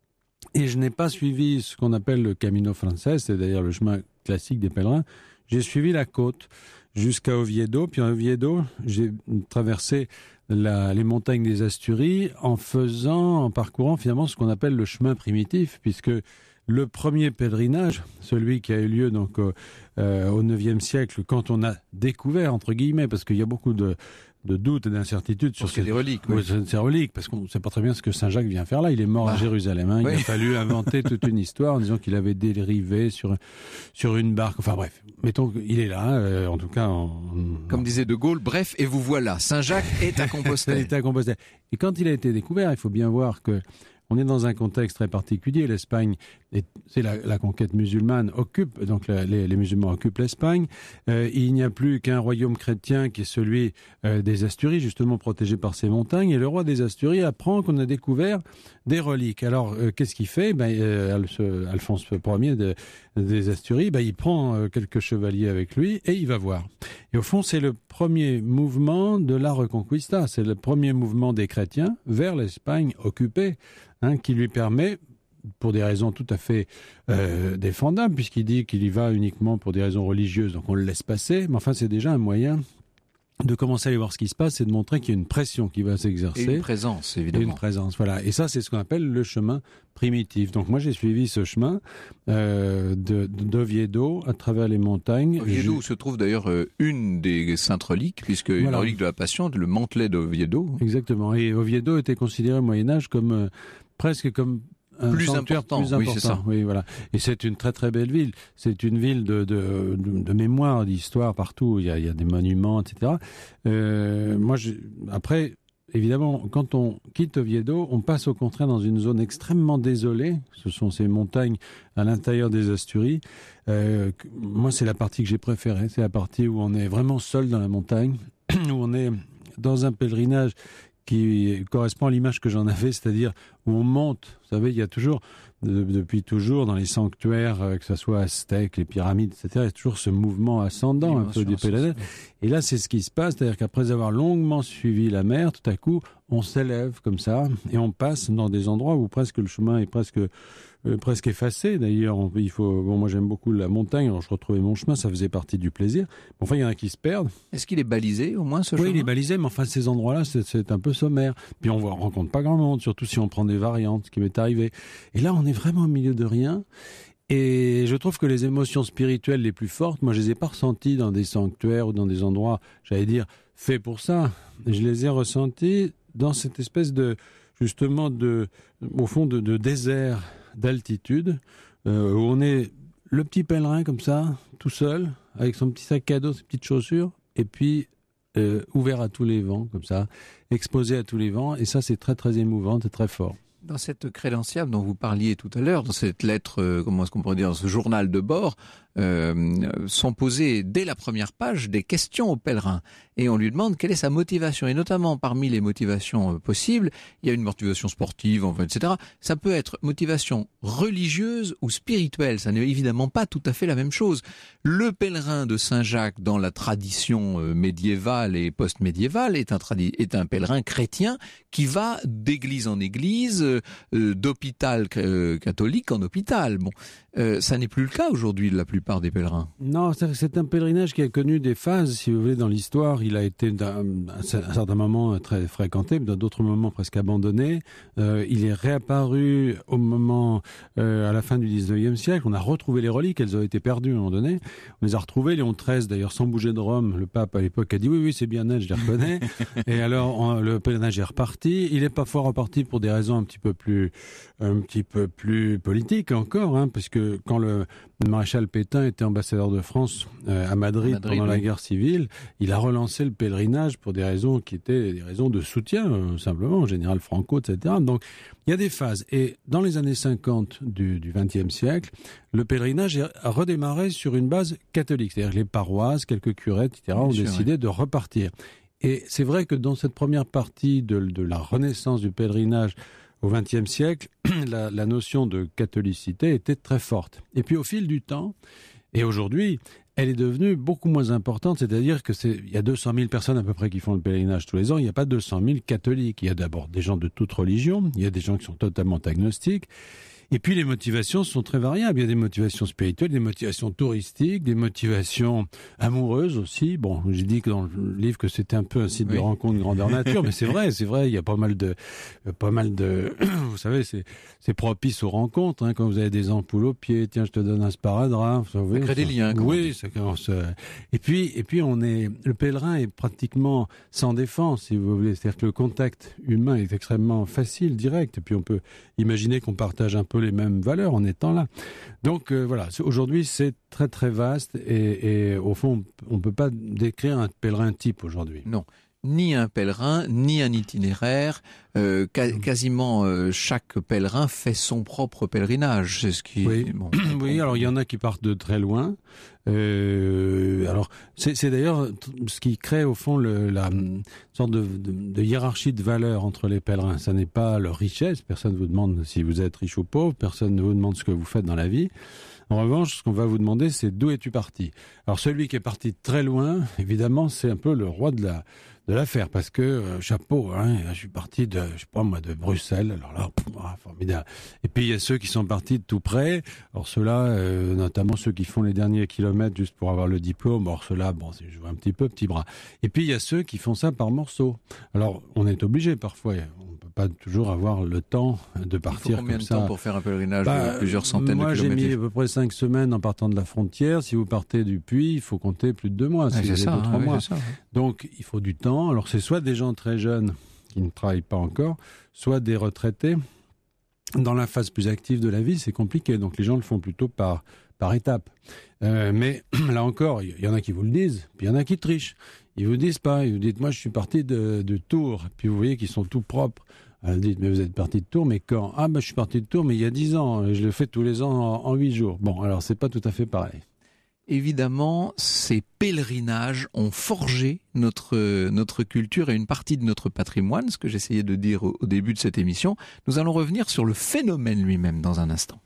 Et je n'ai pas suivi ce qu'on appelle le Camino Frances, c'est-à-dire le chemin classique des pèlerins. J'ai suivi la côte jusqu'à Oviedo, puis à Oviedo, j'ai traversé La, les montagnes des Asturies en faisant, en parcourant finalement ce qu'on appelle le chemin primitif, puisque le premier pèlerinage, celui qui a eu lieu donc euh, euh, au neuvième siècle, quand on a découvert entre guillemets, parce qu'il y a beaucoup de, de doutes et d'incertitudes sur ces reliques, oui. ces reliques, parce qu'on ne sait pas très bien ce que Saint Jacques vient faire là. Il est mort ah. à Jérusalem. Hein. Il oui. a fallu inventer toute une histoire en disant qu'il avait dérivé sur sur une barque. Enfin bref, mettons qu'il est là. Euh, en tout cas, en, comme disait De Gaulle. Bref, et vous voilà. Saint Jacques est à Compostelle. est à Compostelle. Et quand il a été découvert, il faut bien voir que on est dans un contexte très particulier. L'Espagne, c'est la, la conquête musulmane occupe, donc la, les, les musulmans occupent l'Espagne. Euh, il n'y a plus qu'un royaume chrétien qui est celui euh, des Asturies, justement protégé par ces montagnes. Et le roi des Asturies apprend qu'on a découvert des reliques. Alors, euh, qu'est-ce qu'il fait ? Ben, euh, Alphonse Ier de, des Asturies, ben, il prend euh, quelques chevaliers avec lui et il va voir. Et au fond, c'est le premier mouvement de la Reconquista. C'est le premier mouvement des chrétiens vers l'Espagne occupée. Hein, qui lui permet, pour des raisons tout à fait euh, défendables, puisqu'il dit qu'il y va uniquement pour des raisons religieuses, donc on le laisse passer, mais enfin c'est déjà un moyen de commencer à aller voir ce qui se passe et de montrer qu'il y a une pression qui va s'exercer. Et une présence, évidemment. Et une présence, voilà. Et ça, c'est ce qu'on appelle le chemin primitif. Donc moi, j'ai suivi ce chemin euh, de, d'Oviedo à travers les montagnes. Oviedo, où je... se trouve d'ailleurs euh, une des saintes reliques, puisque voilà. Une relique de la Passion, le mantelet d'Oviedo. Exactement. Et Oviedo était considéré au Moyen-Âge comme... Euh, presque comme un plus sanctuaire important, plus important. Oui, c'est ça. Oui, voilà. Et c'est une très très belle ville. C'est une ville de, de, de, de mémoire, d'histoire partout. Il y a, il y a des monuments, et cetera. Euh, moi, je, après, évidemment, quand on quitte Oviedo, on passe au contraire dans une zone extrêmement désolée. Ce sont ces montagnes à l'intérieur des Asturies. Euh, moi, c'est la partie que j'ai préférée. C'est la partie où on est vraiment seul dans la montagne, où on est dans un pèlerinage qui correspond à l'image que j'en avais, c'est-à-dire où on monte. Vous savez, il y a toujours, de, depuis toujours, dans les sanctuaires, euh, que ce soit aztèques, les pyramides, et cetera, il y a toujours ce mouvement ascendant un peu du pèlerinage. Et là, c'est ce qui se passe, c'est-à-dire qu'après avoir longuement suivi la mer, tout à coup, on s'élève comme ça et on passe dans des endroits où presque le chemin est presque euh, presque effacé. D'ailleurs, il faut. Bon, moi, j'aime beaucoup la montagne. Alors, je retrouvais mon chemin, ça faisait partie du plaisir. Bon, enfin, il y en a qui se perdent. Est-ce qu'il est balisé, au moins, ce oui, chemin ? Oui, il est balisé, mais enfin, ces endroits-là, c'est, c'est un peu sommaire. Puis, on ne rencontre pas grand monde, surtout si on prend des variantes, ce qui m'est arrivé. Et là, on est vraiment au milieu de rien. Et je trouve que les émotions spirituelles les plus fortes, moi je les ai pas ressenties dans des sanctuaires ou dans des endroits, j'allais dire, faits pour ça. Je les ai ressenties dans cette espèce de, justement, de, au fond, de, de désert, d'altitude, euh, où on est le petit pèlerin comme ça, tout seul, avec son petit sac à dos, ses petites chaussures, et puis euh, ouvert à tous les vents, comme ça, exposé à tous les vents. Et ça, c'est très, très émouvant, c'est très fort. Dans cette crédentiale dont vous parliez tout à l'heure, dans cette lettre, euh, comment est-ce qu'on pourrait dire, dans ce journal de bord, euh, sont posées dès la première page des questions au pèlerin. Et on lui demande quelle est sa motivation. Et notamment, parmi les motivations euh, possibles, il y a une motivation sportive, enfin, et cetera. Ça peut être motivation religieuse ou spirituelle. Ça n'est évidemment pas tout à fait la même chose. Le pèlerin de Saint-Jacques, dans la tradition euh, médiévale et post-médiévale, est un, tradi- est un pèlerin chrétien qui va d'église en église, euh, d'hôpital euh, catholique en hôpital. Bon, euh, ça n'est plus le cas aujourd'hui de la plupart des pèlerins. Non, c'est, c'est un pèlerinage qui a connu des phases, si vous voulez, dans l'histoire. Il a été à un certain moment très fréquenté, mais dans d'autres moments presque abandonné. Euh, il est réapparu au moment, euh, à la fin du dix-neuvième siècle. On a retrouvé les reliques, elles ont été perdues à un moment donné. On les a retrouvées. Léon treize, d'ailleurs, sans bouger de Rome, le pape à l'époque a dit oui, oui, c'est bien net, je les reconnais. Et alors, on, le pèlerinage est reparti. Il n'est pas fort reparti pour des raisons un petit peu plus, un petit peu plus politiques encore, hein, parce que quand le Le maréchal Pétain était ambassadeur de France euh, à Madrid, à Madrid pendant oui. la guerre civile. Il a relancé le pèlerinage pour des raisons qui étaient des raisons de soutien, euh, simplement, au général Franco, et cetera. Donc, il y a des phases. Et dans les années cinquante du, du vingtième siècle, le pèlerinage a redémarré sur une base catholique. C'est-à-dire que les paroisses, quelques curés, et cetera, ont sûr, décidé oui. de repartir. Et c'est vrai que dans cette première partie de, de la renaissance du pèlerinage, au vingtième siècle, la, la notion de catholicité était très forte. Et puis au fil du temps, et aujourd'hui, elle est devenue beaucoup moins importante, c'est-à-dire que c'est, il y a deux cent mille personnes à peu près qui font le pèlerinage tous les ans, il n'y a pas deux cent mille catholiques. Il y a d'abord des gens de toute religion, il y a des gens qui sont totalement agnostiques, et puis les motivations sont très variables. Il y a des motivations spirituelles, des motivations touristiques, des motivations amoureuses aussi. Bon, j'ai dit que dans le livre que c'était un peu un site oui. de rencontre grandeur nature, mais c'est vrai, c'est vrai. Il y a pas mal de, pas mal de, vous savez, c'est, c'est propice aux rencontres. Hein, quand vous avez des ampoules aux pieds, tiens, je te donne un sparadrap. Ça crée ça, des liens. Oui, ça commence. Et puis, et puis, on est, le pèlerin est pratiquement sans défense, si vous voulez. C'est-à-dire que le contact humain est extrêmement facile, direct. Et puis, on peut imaginer qu'on partage un peu les mêmes valeurs en étant là. Donc euh, voilà, aujourd'hui c'est très très vaste et, et au fond on ne peut pas décrire un pèlerin type aujourd'hui. Non, ni un pèlerin, ni un itinéraire. Euh, ca- quasiment euh, chaque pèlerin fait son propre pèlerinage. C'est ce qui. Oui, bon, oui. Alors il y en a qui partent de très loin. Euh, alors c'est, c'est d'ailleurs ce qui crée au fond le, la une sorte de, de, de hiérarchie de valeurs entre les pèlerins. Ça n'est pas leur richesse. Personne ne vous demande si vous êtes riche ou pauvre. Personne ne vous demande ce que vous faites dans la vie. En revanche, ce qu'on va vous demander, c'est d'où es-tu parti. Alors celui qui est parti de très loin, évidemment, c'est un peu le roi de la de l'affaire, parce que euh, chapeau, hein, je suis parti de, je sais pas moi, de Bruxelles. Alors là, pff, ah, formidable. Et puis il y a ceux qui sont partis de tout près. Alors ceux-là, euh, notamment ceux qui font les derniers kilomètres juste pour avoir le diplôme. Alors ceux-là, bon, c'est je vois un petit peu petit bras. Et puis il y a ceux qui font ça par morceaux. Alors on est obligé parfois. On peut pas toujours avoir le temps de partir. Il faut combien comme de ça. temps pour faire un pèlerinage bah, de plusieurs centaines moi, de kilomètres? Moi j'ai mis à peu près cinq semaines en partant de la frontière. Si vous partez du Puy, il faut compter plus de deux mois. Ah, si c'est ça, deux, trois hein, mois. Oui, c'est ça, ouais. Donc il faut du temps. Alors c'est soit des gens très jeunes qui ne travaillent pas encore, soit des retraités. Dans la phase plus active de la vie, c'est compliqué. Donc les gens le font plutôt par, par étapes. Euh, mais là encore, il y, y en a qui vous le disent, puis il y en a qui trichent. Ils vous disent pas. Ils vous disent, moi je suis parti de, de Tours. Puis vous voyez qu'ils sont tout propres. Alors, vous dites, mais vous êtes parti de Tours, mais quand? Ah ben je suis parti de Tours, mais il y a dix ans. Et je le fais tous les ans en huit jours. Bon, alors c'est pas tout à fait pareil. Évidemment, ces pèlerinages ont forgé notre, notre culture et une partie de notre patrimoine, ce que j'essayais de dire au, au début de cette émission. Nous allons revenir sur le phénomène lui-même dans un instant.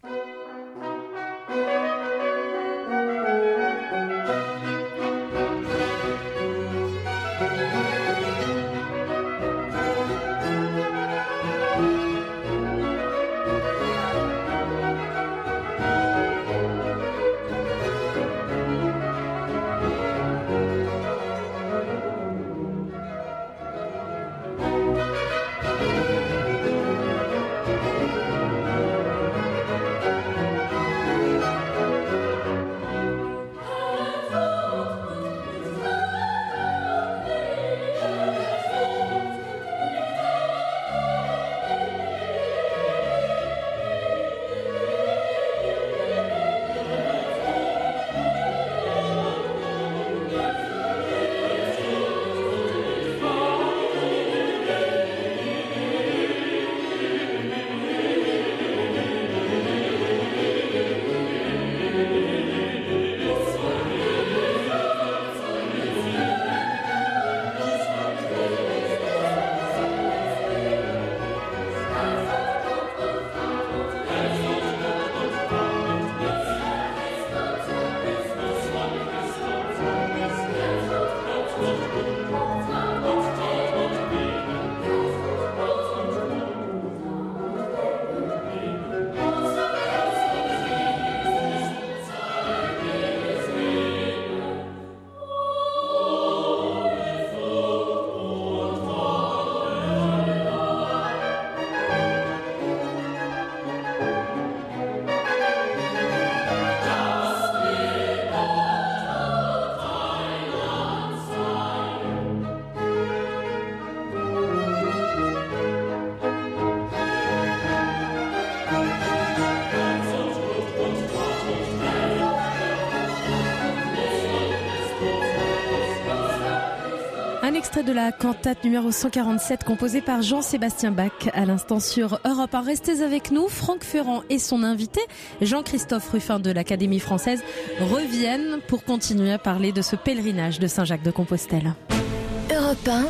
Un extrait de la cantate numéro cent quarante-sept composée par Jean-Sébastien Bach à l'instant sur Europe un. Restez avec nous, Franck Ferrand et son invité Jean-Christophe Rufin de l'Académie française reviennent pour continuer à parler de ce pèlerinage de Saint-Jacques de Compostelle. Europe un,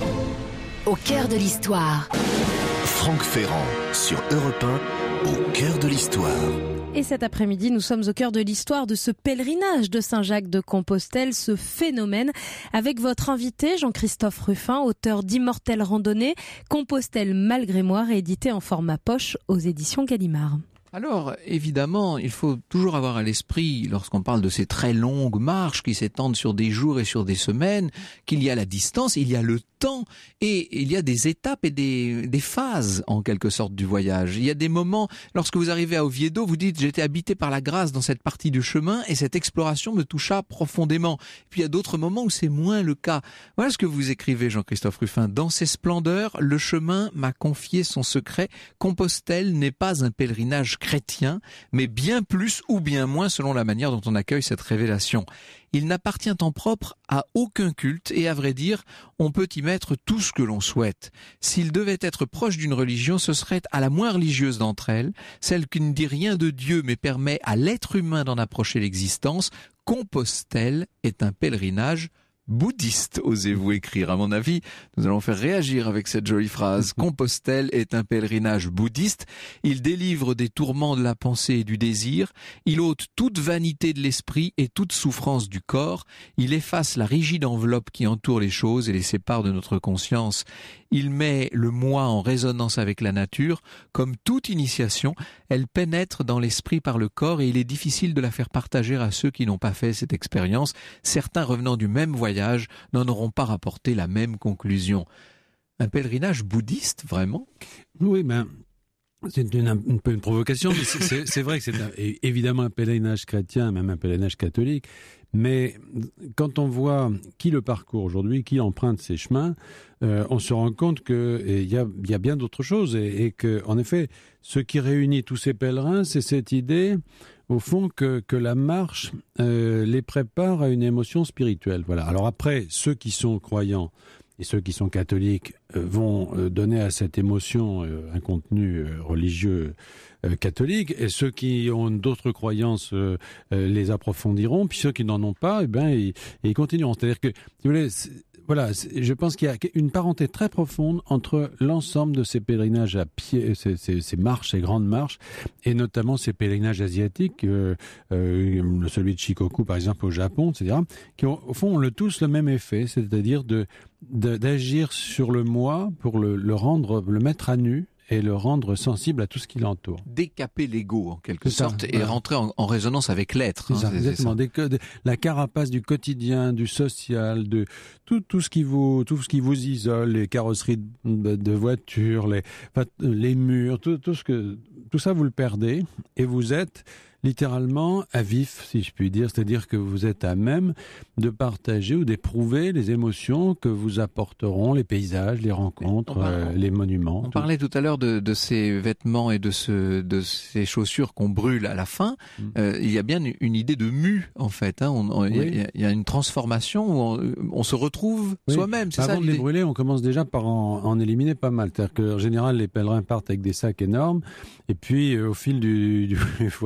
au cœur de l'histoire. Franck Ferrand sur Europe un, au cœur de l'histoire. Et cet après-midi, nous sommes au cœur de l'histoire de ce pèlerinage de Saint-Jacques de Compostelle, ce phénomène, avec votre invité Jean-Christophe Rufin, auteur d'Immortelles Randonnées, Compostelle malgré moi, réédité en format poche aux éditions Gallimard. Alors, évidemment, il faut toujours avoir à l'esprit, lorsqu'on parle de ces très longues marches qui s'étendent sur des jours et sur des semaines, qu'il y a la distance, il y a le temps, et il y a des étapes et des, des phases, en quelque sorte, du voyage. Il y a des moments, lorsque vous arrivez à Oviedo, vous dites « j'étais habité par la grâce dans cette partie du chemin, et cette exploration me toucha profondément ». Puis il y a d'autres moments où c'est moins le cas. Voilà ce que vous écrivez, Jean-Christophe Rufin. « Dans ses splendeurs, le chemin m'a confié son secret. Compostelle n'est pas un pèlerinage chrétien, mais bien plus ou bien moins selon la manière dont on accueille cette révélation. Il n'appartient en propre à aucun culte et à vrai dire, on peut y mettre tout ce que l'on souhaite. S'il devait être proche d'une religion, ce serait à la moins religieuse d'entre elles, celle qui ne dit rien de Dieu mais permet à l'être humain d'en approcher l'existence. Compostelle est un pèlerinage bouddhiste, osez-vous écrire. À mon avis, nous allons faire réagir avec cette jolie phrase. Compostelle est un pèlerinage bouddhiste. Il délivre des tourments de la pensée et du désir. Il ôte toute vanité de l'esprit et toute souffrance du corps. Il efface la rigide enveloppe qui entoure les choses et les sépare de notre conscience. Il met le moi en résonance avec la nature. Comme toute initiation, elle pénètre dans l'esprit par le corps et il est difficile de la faire partager à ceux qui n'ont pas fait cette expérience. Certains revenant du même voyage n'en auront pas rapporté la même conclusion. Un pèlerinage bouddhiste, vraiment ? Oui, ben, c'est une, un peu une provocation, mais c'est, c'est, c'est vrai que c'est un, évidemment un pèlerinage chrétien, même un pèlerinage catholique. Mais quand on voit qui le parcourt aujourd'hui, qui emprunte ces chemins, euh, on se rend compte qu'il y a, y a bien d'autres choses et, et que, en effet, ce qui réunit tous ces pèlerins, c'est cette idée, au fond, que, que la marche euh, les prépare à une émotion spirituelle. Voilà. Alors après, ceux qui sont croyants et ceux qui sont catholiques euh, vont euh, donner à cette émotion euh, un contenu euh, religieux euh, catholique, et ceux qui ont d'autres croyances euh, euh, les approfondiront, puis ceux qui n'en ont pas, eh ben, ils, ils continueront. C'est-à-dire que, si vous voulez, voilà, je pense qu'il y a une parenté très profonde entre l'ensemble de ces pèlerinages à pied, ces, ces, ces marches, ces grandes marches, et notamment ces pèlerinages asiatiques, euh, euh, celui de Shikoku par exemple au Japon, et cetera, qui ont, au fond ont le, tous le même effet, c'est-à-dire de, de d'agir sur le moi pour le, le rendre, le mettre à nu, et le rendre sensible à tout ce qui l'entoure. Décaper l'ego, en quelque c'est sorte, ça, et voilà. rentrer en, en résonance avec l'être. C'est hein, ça, c'est, exactement. c'est ça. Des, de, la carapace du quotidien, du social, de tout, tout ce qui vous, tout ce qui vous isole, les carrosseries de, de voitures, les, enfin, les murs, tout, tout ce que, tout ça vous le perdez, et vous êtes littéralement à vif, si je puis dire, c'est-à-dire que vous êtes à même de partager ou d'éprouver les émotions que vous apporteront les paysages, les rencontres, parle, euh, les monuments. On tout. parlait tout à l'heure de, de ces vêtements et de, ce, de ces chaussures qu'on brûle à la fin. Mm. Euh, il y a bien une idée de mue, en fait. Hein. On, on, oui. il, y a, il y a une transformation où on, on se retrouve oui. soi-même. C'est Avant ça, de les brûler, on commence déjà par en, en éliminer pas mal. C'est-à-dire qu'en général, les pèlerins partent avec des sacs énormes, et puis euh, au fil du, du voyage,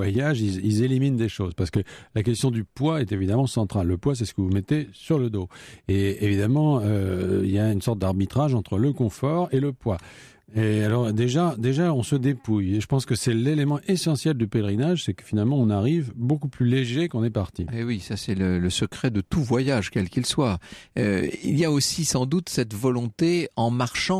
ils, ils éliminent des choses. Parce que la question du poids est évidemment centrale. Le poids, c'est ce que vous mettez sur le dos. Et évidemment, euh, il y a une sorte d'arbitrage entre le confort et le poids. Et alors déjà, déjà, on se dépouille. Et je pense que c'est l'élément essentiel du pèlerinage, c'est que finalement, on arrive beaucoup plus léger qu'on est parti. Et oui, ça c'est le, le secret de tout voyage, quel qu'il soit. Euh, il y a aussi sans doute cette volonté, en marchant,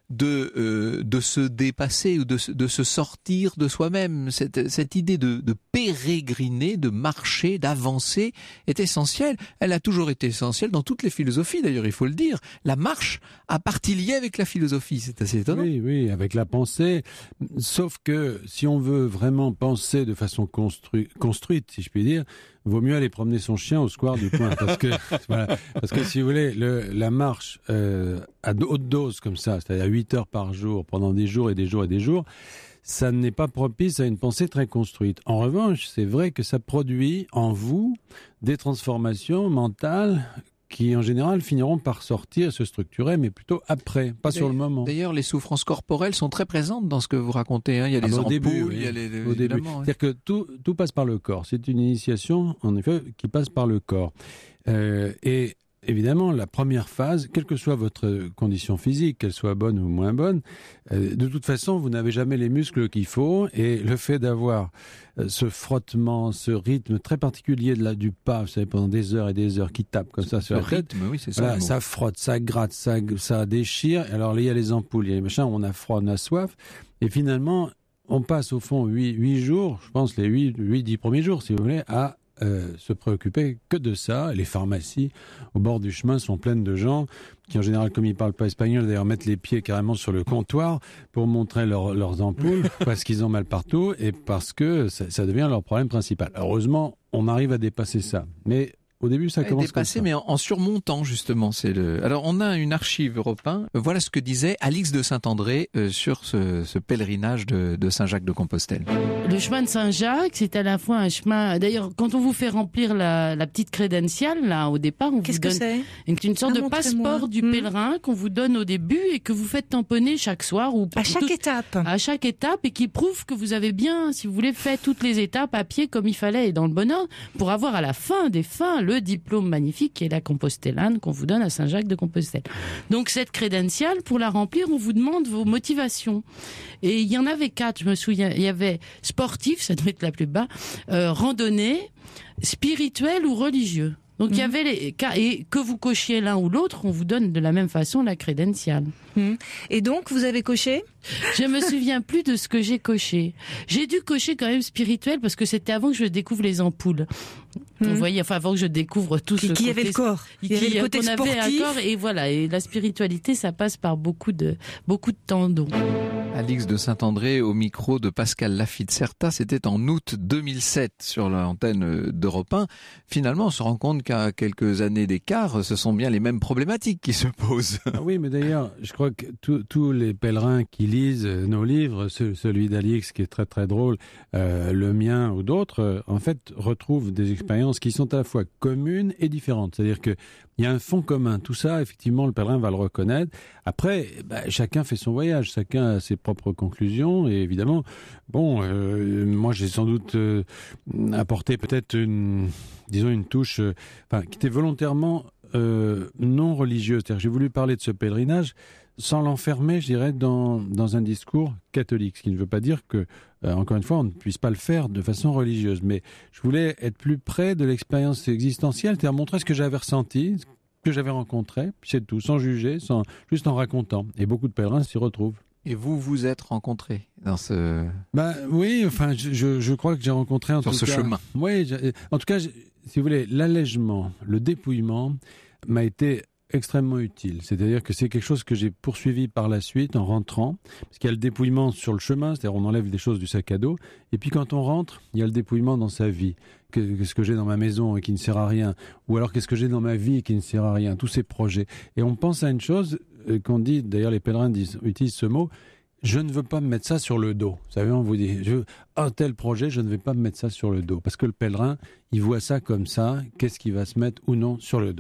de euh, de se dépasser ou de, de se sortir de soi-même. Cette, cette idée de, de pérégriner, de marcher, d'avancer est essentielle. Elle a toujours été essentielle dans toutes les philosophies, d'ailleurs, il faut le dire. La marche a partie liée avec la philosophie, c'est assez étonnant. Oui, oui, avec la pensée. Sauf que si on veut vraiment penser de façon constru- construite, si je puis dire, vaut mieux aller promener son chien au square du coin. Parce que, voilà, parce que si vous voulez, le, la marche euh, à haute dose comme ça, c'est-à-dire huit heures par jour, pendant des jours et des jours et des jours, ça n'est pas propice à une pensée très construite. En revanche, c'est vrai que ça produit en vous des transformations mentales qui, en général, finiront par sortir et se structurer, mais plutôt après, pas sur le moment. D'ailleurs, les souffrances corporelles sont très présentes dans ce que vous racontez. Hein. Il y a ah les bah ampoules, début, oui. il y a les... Au début. Hein. C'est-à-dire que tout, tout passe par le corps. C'est une initiation, en effet, qui passe par le corps. Euh, et évidemment, la première phase, quelle que soit votre condition physique, qu'elle soit bonne ou moins bonne, euh, de toute façon, vous n'avez jamais les muscles qu'il faut. Et le fait d'avoir euh, ce frottement, ce rythme très particulier de la, du pas, vous savez, pendant des heures et des heures, qui tape comme ça sur la tête, rythme, oui, c'est ça, voilà, ça frotte, ça gratte, ça, ça déchire. Alors là, il y a les ampoules, il y a les machins, on a froid, on a soif. Et finalement, on passe au fond huit jours, je pense les huit, dix premiers jours, si vous voulez, à Euh, se préoccuper que de ça. Les pharmacies au bord du chemin sont pleines de gens qui, en général, comme ils ne parlent pas espagnol, d'ailleurs, mettent les pieds carrément sur le comptoir pour montrer leur, leurs ampoules parce qu'ils ont mal partout et parce que ça, ça devient leur problème principal. Heureusement, on arrive à dépasser ça. Mais au début, ça commence dépassé, comme ça. mais en, en surmontant, justement. C'est le... Alors, on a une archive Europe un. Voilà ce que disait Alix de Saint-André euh, sur ce, ce pèlerinage de, de Saint-Jacques-de-Compostelle. Le chemin de Saint-Jacques, c'est à la fois un chemin... D'ailleurs, quand on vous fait remplir la, la petite crédentiale, là, au départ, on Qu'est-ce vous donne... que c'est C'est une sorte ah, de passeport du mmh. pèlerin qu'on vous donne au début et que vous faites tamponner chaque soir. Ou à chaque tout... étape À chaque étape, et qui prouve que vous avez bien, si vous voulez, fait toutes les étapes à pied comme il fallait et dans le bon ordre, pour avoir à la fin des fins le diplôme magnifique qui est la Compostellane qu'on vous donne à Saint-Jacques-de-Compostelle. Donc cette crédentiale, pour la remplir, on vous demande vos motivations. Et il y en avait quatre, je me souviens. Il y avait sportif, ça devait être la plus bas, euh, randonnée, spirituel ou religieux. Donc mmh. il y avait les cas, et que vous cochiez l'un ou l'autre, on vous donne de la même façon la crédentiale. Mmh. Et donc vous avez coché ? Je me souviens plus de ce que j'ai coché. J'ai dû cocher quand même spirituel parce que c'était avant que je découvre les ampoules. Mmh. Vous voyez, enfin avant que je découvre tout qui, ce qui côté, avait le corps, qui, il y avait le côté qu'on sportif. Avait un corps, et voilà, et la spiritualité, ça passe par beaucoup de beaucoup de tendons. Alix de Saint-André au micro de Pascal Lafitte-Certa, c'était en août deux mille sept sur l'antenne d'Europe un. Finalement, on se rend compte qu'à quelques années d'écart, ce sont bien les mêmes problématiques qui se posent. Ah oui, mais d'ailleurs, je crois que tous les pèlerins qui lisent nos livres, celui d'Alix qui est très très drôle, euh, le mien ou d'autres, euh, en fait, retrouvent des expériences qui sont à la fois communes et différentes. C'est-à-dire que il y a un fond commun. Tout ça, effectivement, le pèlerin va le reconnaître. Après, bah, chacun fait son voyage, chacun a ses propres conclusions. Et évidemment, bon, euh, moi, j'ai sans doute euh, apporté peut-être une, disons, une touche, euh, enfin, qui était volontairement euh, non religieuse. C'est-à-dire que j'ai voulu parler de ce pèlerinage sans l'enfermer, je dirais, dans, dans un discours catholique. Ce qui ne veut pas dire que, euh, encore une fois, on ne puisse pas le faire de façon religieuse. Mais je voulais être plus près de l'expérience existentielle, c'est-à-dire montrer ce que j'avais ressenti, ce que j'avais rencontré, puis c'est tout, sans juger, sans, juste en racontant. Et beaucoup de pèlerins s'y retrouvent. Et vous vous êtes rencontrés dans ce... Bah oui, enfin, je, je, je crois que j'ai rencontré en Sur tout ce cas... chemin. Oui, en tout cas, si vous voulez, l'allègement, le dépouillement m'a été extrêmement utile. C'est-à-dire que c'est quelque chose que j'ai poursuivi par la suite en rentrant, parce qu'il y a le dépouillement sur le chemin, c'est-à-dire on enlève des choses du sac à dos, et puis quand on rentre, il y a le dépouillement dans sa vie. Qu'est-ce que j'ai dans ma maison et qui ne sert à rien, ou alors qu'est-ce que j'ai dans ma vie et qui ne sert à rien, tous ces projets. Et on pense à une chose qu'on dit, d'ailleurs les pèlerins disent, utilisent ce mot, je ne veux pas me mettre ça sur le dos. Vous savez, on vous dit, je veux un tel projet, je ne vais pas me mettre ça sur le dos. Parce que le pèlerin, il voit ça comme ça, qu'est-ce qu'il va se mettre ou non sur le dos.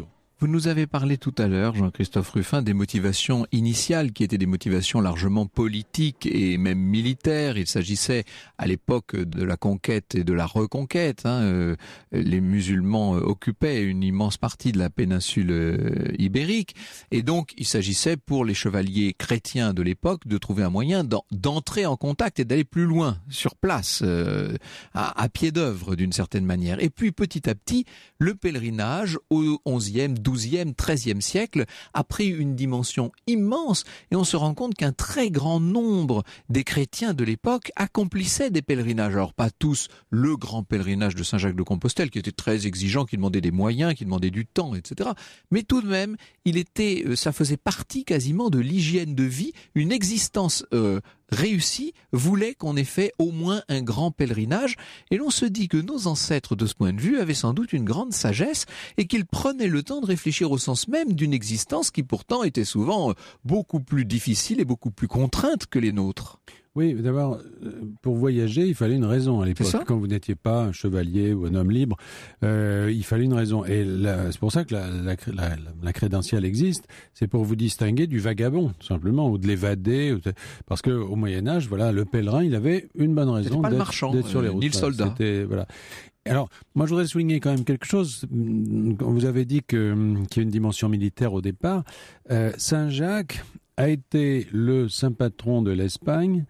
Vous nous avez parlé tout à l'heure, Jean-Christophe Rufin, des motivations initiales qui étaient des motivations largement politiques et même militaires. Il s'agissait à l'époque de la conquête et de la reconquête. Hein. Euh, les musulmans occupaient une immense partie de la péninsule euh, ibérique. Et donc, il s'agissait pour les chevaliers chrétiens de l'époque de trouver un moyen d'en, d'entrer en contact et d'aller plus loin, sur place, euh, à, à pied d'œuvre d'une certaine manière. Et puis, petit à petit, le pèlerinage au onzième, douzième, treizième siècle a pris une dimension immense et on se rend compte qu'un très grand nombre des chrétiens de l'époque accomplissaient des pèlerinages. Alors pas tous le grand pèlerinage de Saint-Jacques de Compostelle qui était très exigeant, qui demandait des moyens, qui demandait du temps, et cetera. Mais tout de même, il était, ça faisait partie quasiment de l'hygiène de vie, une existence euh, réussie voulait qu'on ait fait au moins un grand pèlerinage. Et l'on se dit que nos ancêtres, de ce point de vue, avaient sans doute une grande sagesse et qu'ils prenaient le temps de réfléchir au sens même d'une existence qui pourtant était souvent beaucoup plus difficile et beaucoup plus contrainte que les nôtres. Oui, d'abord, pour voyager, il fallait une raison à l'époque. Quand vous n'étiez pas un chevalier ou un homme libre, euh, il fallait une raison. Et la, c'est pour ça que la, la, la, la crédentiale existe. C'est pour vous distinguer du vagabond, tout simplement, ou de l'évadé. Parce que au Moyen Âge, voilà, le pèlerin, il avait une bonne raison pas d'être, le marchand, d'être sur les euh, routes. ni le soldat. C'était, voilà. Alors, moi, je voudrais souligner quand même quelque chose. Vous avez dit que, qu'il y a une dimension militaire au départ. Euh, Saint-Jacques a été le saint patron de l'Espagne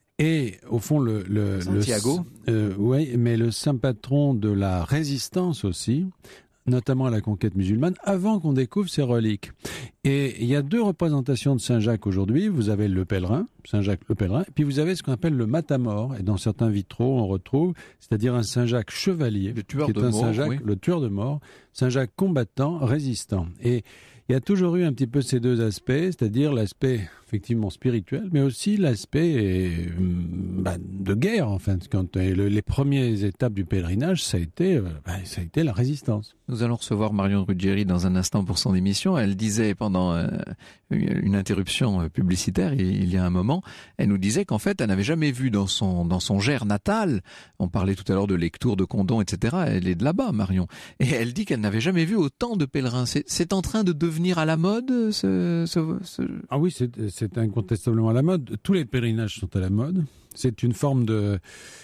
et au fond le, le Santiago. Le, euh, oui, mais le saint patron de la résistance aussi, notamment à la conquête musulmane, avant qu'on découvre ses reliques. Et il y a deux représentations de Saint-Jacques aujourd'hui. Vous avez le pèlerin, Saint-Jacques le pèlerin, et puis vous avez ce qu'on appelle le matamor. Et dans certains vitraux, on retrouve, c'est-à-dire un Saint-Jacques chevalier, le tueur qui est de un mort, Saint-Jacques, oui. le tueur de mort, Saint-Jacques combattant, résistant. Et il y a toujours eu un petit peu ces deux aspects, c'est-à-dire l'aspect effectivement spirituel, mais aussi l'aspect bah, de guerre. Enfin, quand les premières étapes du pèlerinage, ça a été, bah, ça a été la résistance. Nous allons recevoir Marion Ruggieri dans un instant pour son émission. Elle disait pendant euh, une interruption publicitaire il y a un moment, elle nous disait qu'en fait, elle n'avait jamais vu dans son dans son Gers natal. On parlait tout à l'heure de Lectoure, de Condom, et cetera. Elle est de là-bas, Marion, et elle dit qu'elle n'avait jamais vu autant de pèlerins. C'est, c'est en train de devenir à la mode, ce, ce, ce... Ah oui, c'est, c'est incontestablement à la mode. Tous les pèlerinages sont à la mode. C'est une forme de...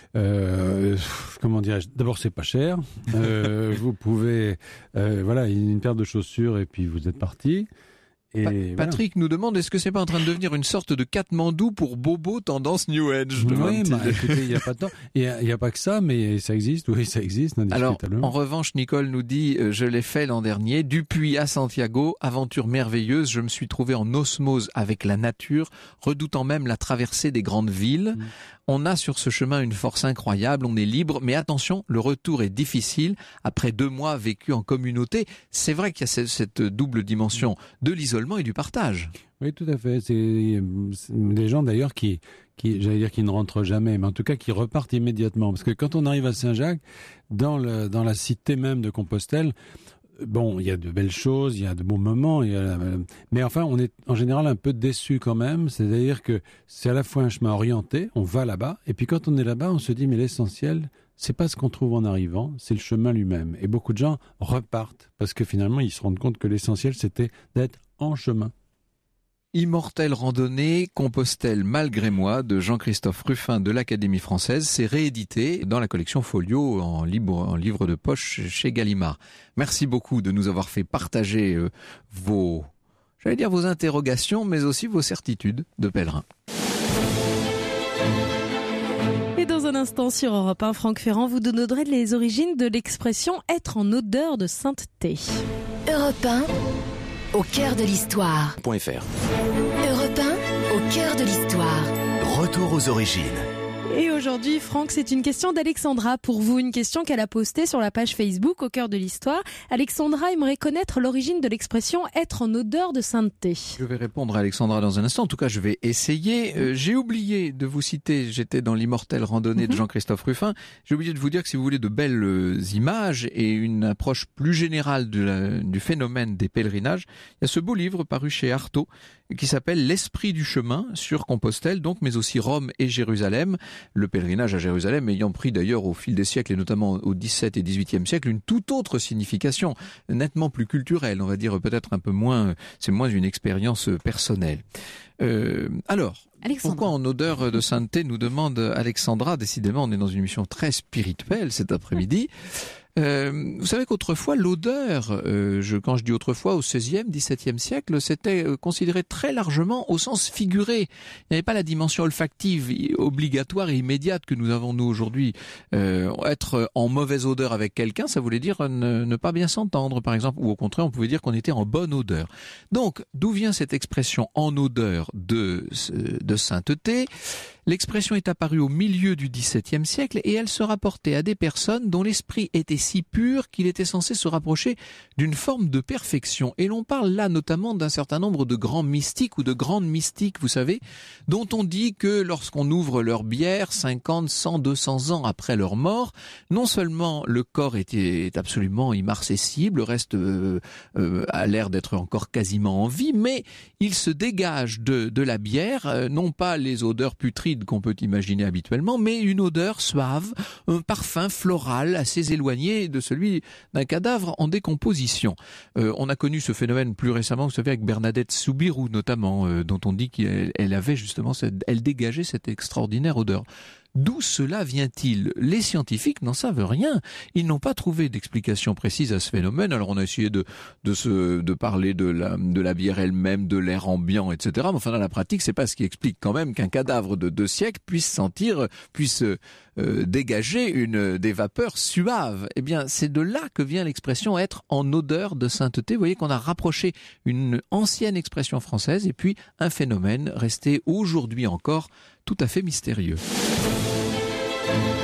Euh, comment dirais-je ? D'abord, c'est pas cher. Euh, vous pouvez... Euh, voilà, une paire de chaussures et puis vous êtes parti. Et pa- voilà. Patrick nous demande, est-ce que c'est pas en train de devenir une sorte de Katmandou pour bobo tendance New Age ? Oui, bah, écoutez, il n'y a pas de temps. Il n'y a, a pas que ça, mais ça existe. Oui, ça existe. Alors, en revanche, Nicole nous dit, euh, je l'ai fait l'an dernier, du Puy à Santiago, aventure merveilleuse. Je me suis trouvé en osmose avec la nature, redoutant même la traversée des grandes villes. Mmh. On a sur ce chemin une force incroyable, on est libre, mais attention, le retour est difficile. Après deux mois vécus en communauté, c'est vrai qu'il y a cette double dimension de l'isolement et du partage. Oui, tout à fait. C'est, c'est des gens d'ailleurs qui, qui, j'allais dire, qui ne rentrent jamais, mais en tout cas qui repartent immédiatement. Parce que quand on arrive à Saint-Jacques, dans, le, dans la cité même de Compostelle, bon, il y a de belles choses, il y a de bons moments, il y a, mais enfin, on est en général un peu déçu quand même. C'est-à-dire que c'est à la fois un chemin orienté, on va là-bas, et puis quand on est là-bas, on se dit, mais l'essentiel, c'est pas ce qu'on trouve en arrivant, c'est le chemin lui-même. Et beaucoup de gens repartent, parce que finalement, ils se rendent compte que l'essentiel, c'était d'être en chemin. Immortelle randonnée, Compostelle malgré moi de Jean-Christophe Rufin de l'Académie française, c'est réédité dans la collection Folio en, libre, en livre de poche chez Gallimard. Merci beaucoup de nous avoir fait partager euh, vos, j'allais dire vos interrogations, mais aussi vos certitudes de pèlerin. Et dans un instant sur Europe un, Franck Ferrand vous donnerait les origines de l'expression « être en odeur de sainteté ». Europe un, au cœur de l'histoire. .fr. Europe un, au cœur de l'histoire. Retour aux origines. Et aujourd'hui, Franck, c'est une question d'Alexandra pour vous, une question qu'elle a postée sur la page Facebook au cœur de l'histoire. Alexandra aimerait connaître l'origine de l'expression « être en odeur de sainteté ». Je vais répondre à Alexandra dans un instant, en tout cas je vais essayer. Euh, j'ai oublié de vous citer, j'étais dans l'immortelle randonnée de Jean-Christophe Rufin, j'ai oublié de vous dire que si vous voulez de belles images et une approche plus générale de la, du phénomène des pèlerinages, il y a ce beau livre paru chez Artaud qui s'appelle « L'esprit du chemin » sur Compostelle, donc, mais aussi Rome et Jérusalem. Le pèlerinage à Jérusalem ayant pris d'ailleurs au fil des siècles, et notamment au dix-septième et dix-huitième siècle, une toute autre signification, nettement plus culturelle, on va dire peut-être un peu moins, c'est moins une expérience personnelle. Euh, alors, Alexandra. Pourquoi en odeur de sainteté, nous demande Alexandra. Décidément, on est dans une émission très spirituelle cet après-midi. Euh, vous savez qu'autrefois, l'odeur, euh, je, quand je dis autrefois, au seizième, dix-septième siècle, c'était euh, considéré très largement au sens figuré. Il n'y avait pas la dimension olfactive obligatoire et immédiate que nous avons nous aujourd'hui. Euh, être en mauvaise odeur avec quelqu'un, ça voulait dire ne, ne pas bien s'entendre, par exemple, ou au contraire, on pouvait dire qu'on était en bonne odeur. Donc, d'où vient cette expression en odeur de, de sainteté ? L'expression est apparue au milieu du dix-septième siècle et elle se rapportait à des personnes dont l'esprit était si pur qu'il était censé se rapprocher d'une forme de perfection. Et l'on parle là notamment d'un certain nombre de grands mystiques ou de grandes mystiques, vous savez, dont on dit que lorsqu'on ouvre leur bière, cinquante, cent, deux cents ans après leur mort, non seulement le corps est, est absolument immarcessible, reste euh, euh, a l'air d'être encore quasiment en vie, mais il se dégage de, de la bière, euh, non pas les odeurs putrides qu'on peut imaginer habituellement, mais une odeur suave, un parfum floral assez éloigné de celui d'un cadavre en décomposition. Euh, on a connu ce phénomène plus récemment, vous savez, avec Bernadette Soubirous notamment, euh, dont on dit qu'elle elle avait justement, cette, elle dégageait cette extraordinaire odeur. D'où cela vient-il ? Les scientifiques n'en savent rien. Ils n'ont pas trouvé d'explication précise à ce phénomène. Alors on a essayé de, de, se, de parler de la, de la bière elle-même, de l'air ambiant, et cetera. Mais enfin, dans la pratique, c'est pas ce qui explique quand même qu'un cadavre de deux siècles puisse sentir, puisse euh, dégager une, des vapeurs suaves. Eh bien, c'est de là que vient l'expression être en odeur de sainteté. Vous voyez qu'on a rapproché une ancienne expression française et puis un phénomène resté aujourd'hui encore tout à fait mystérieux.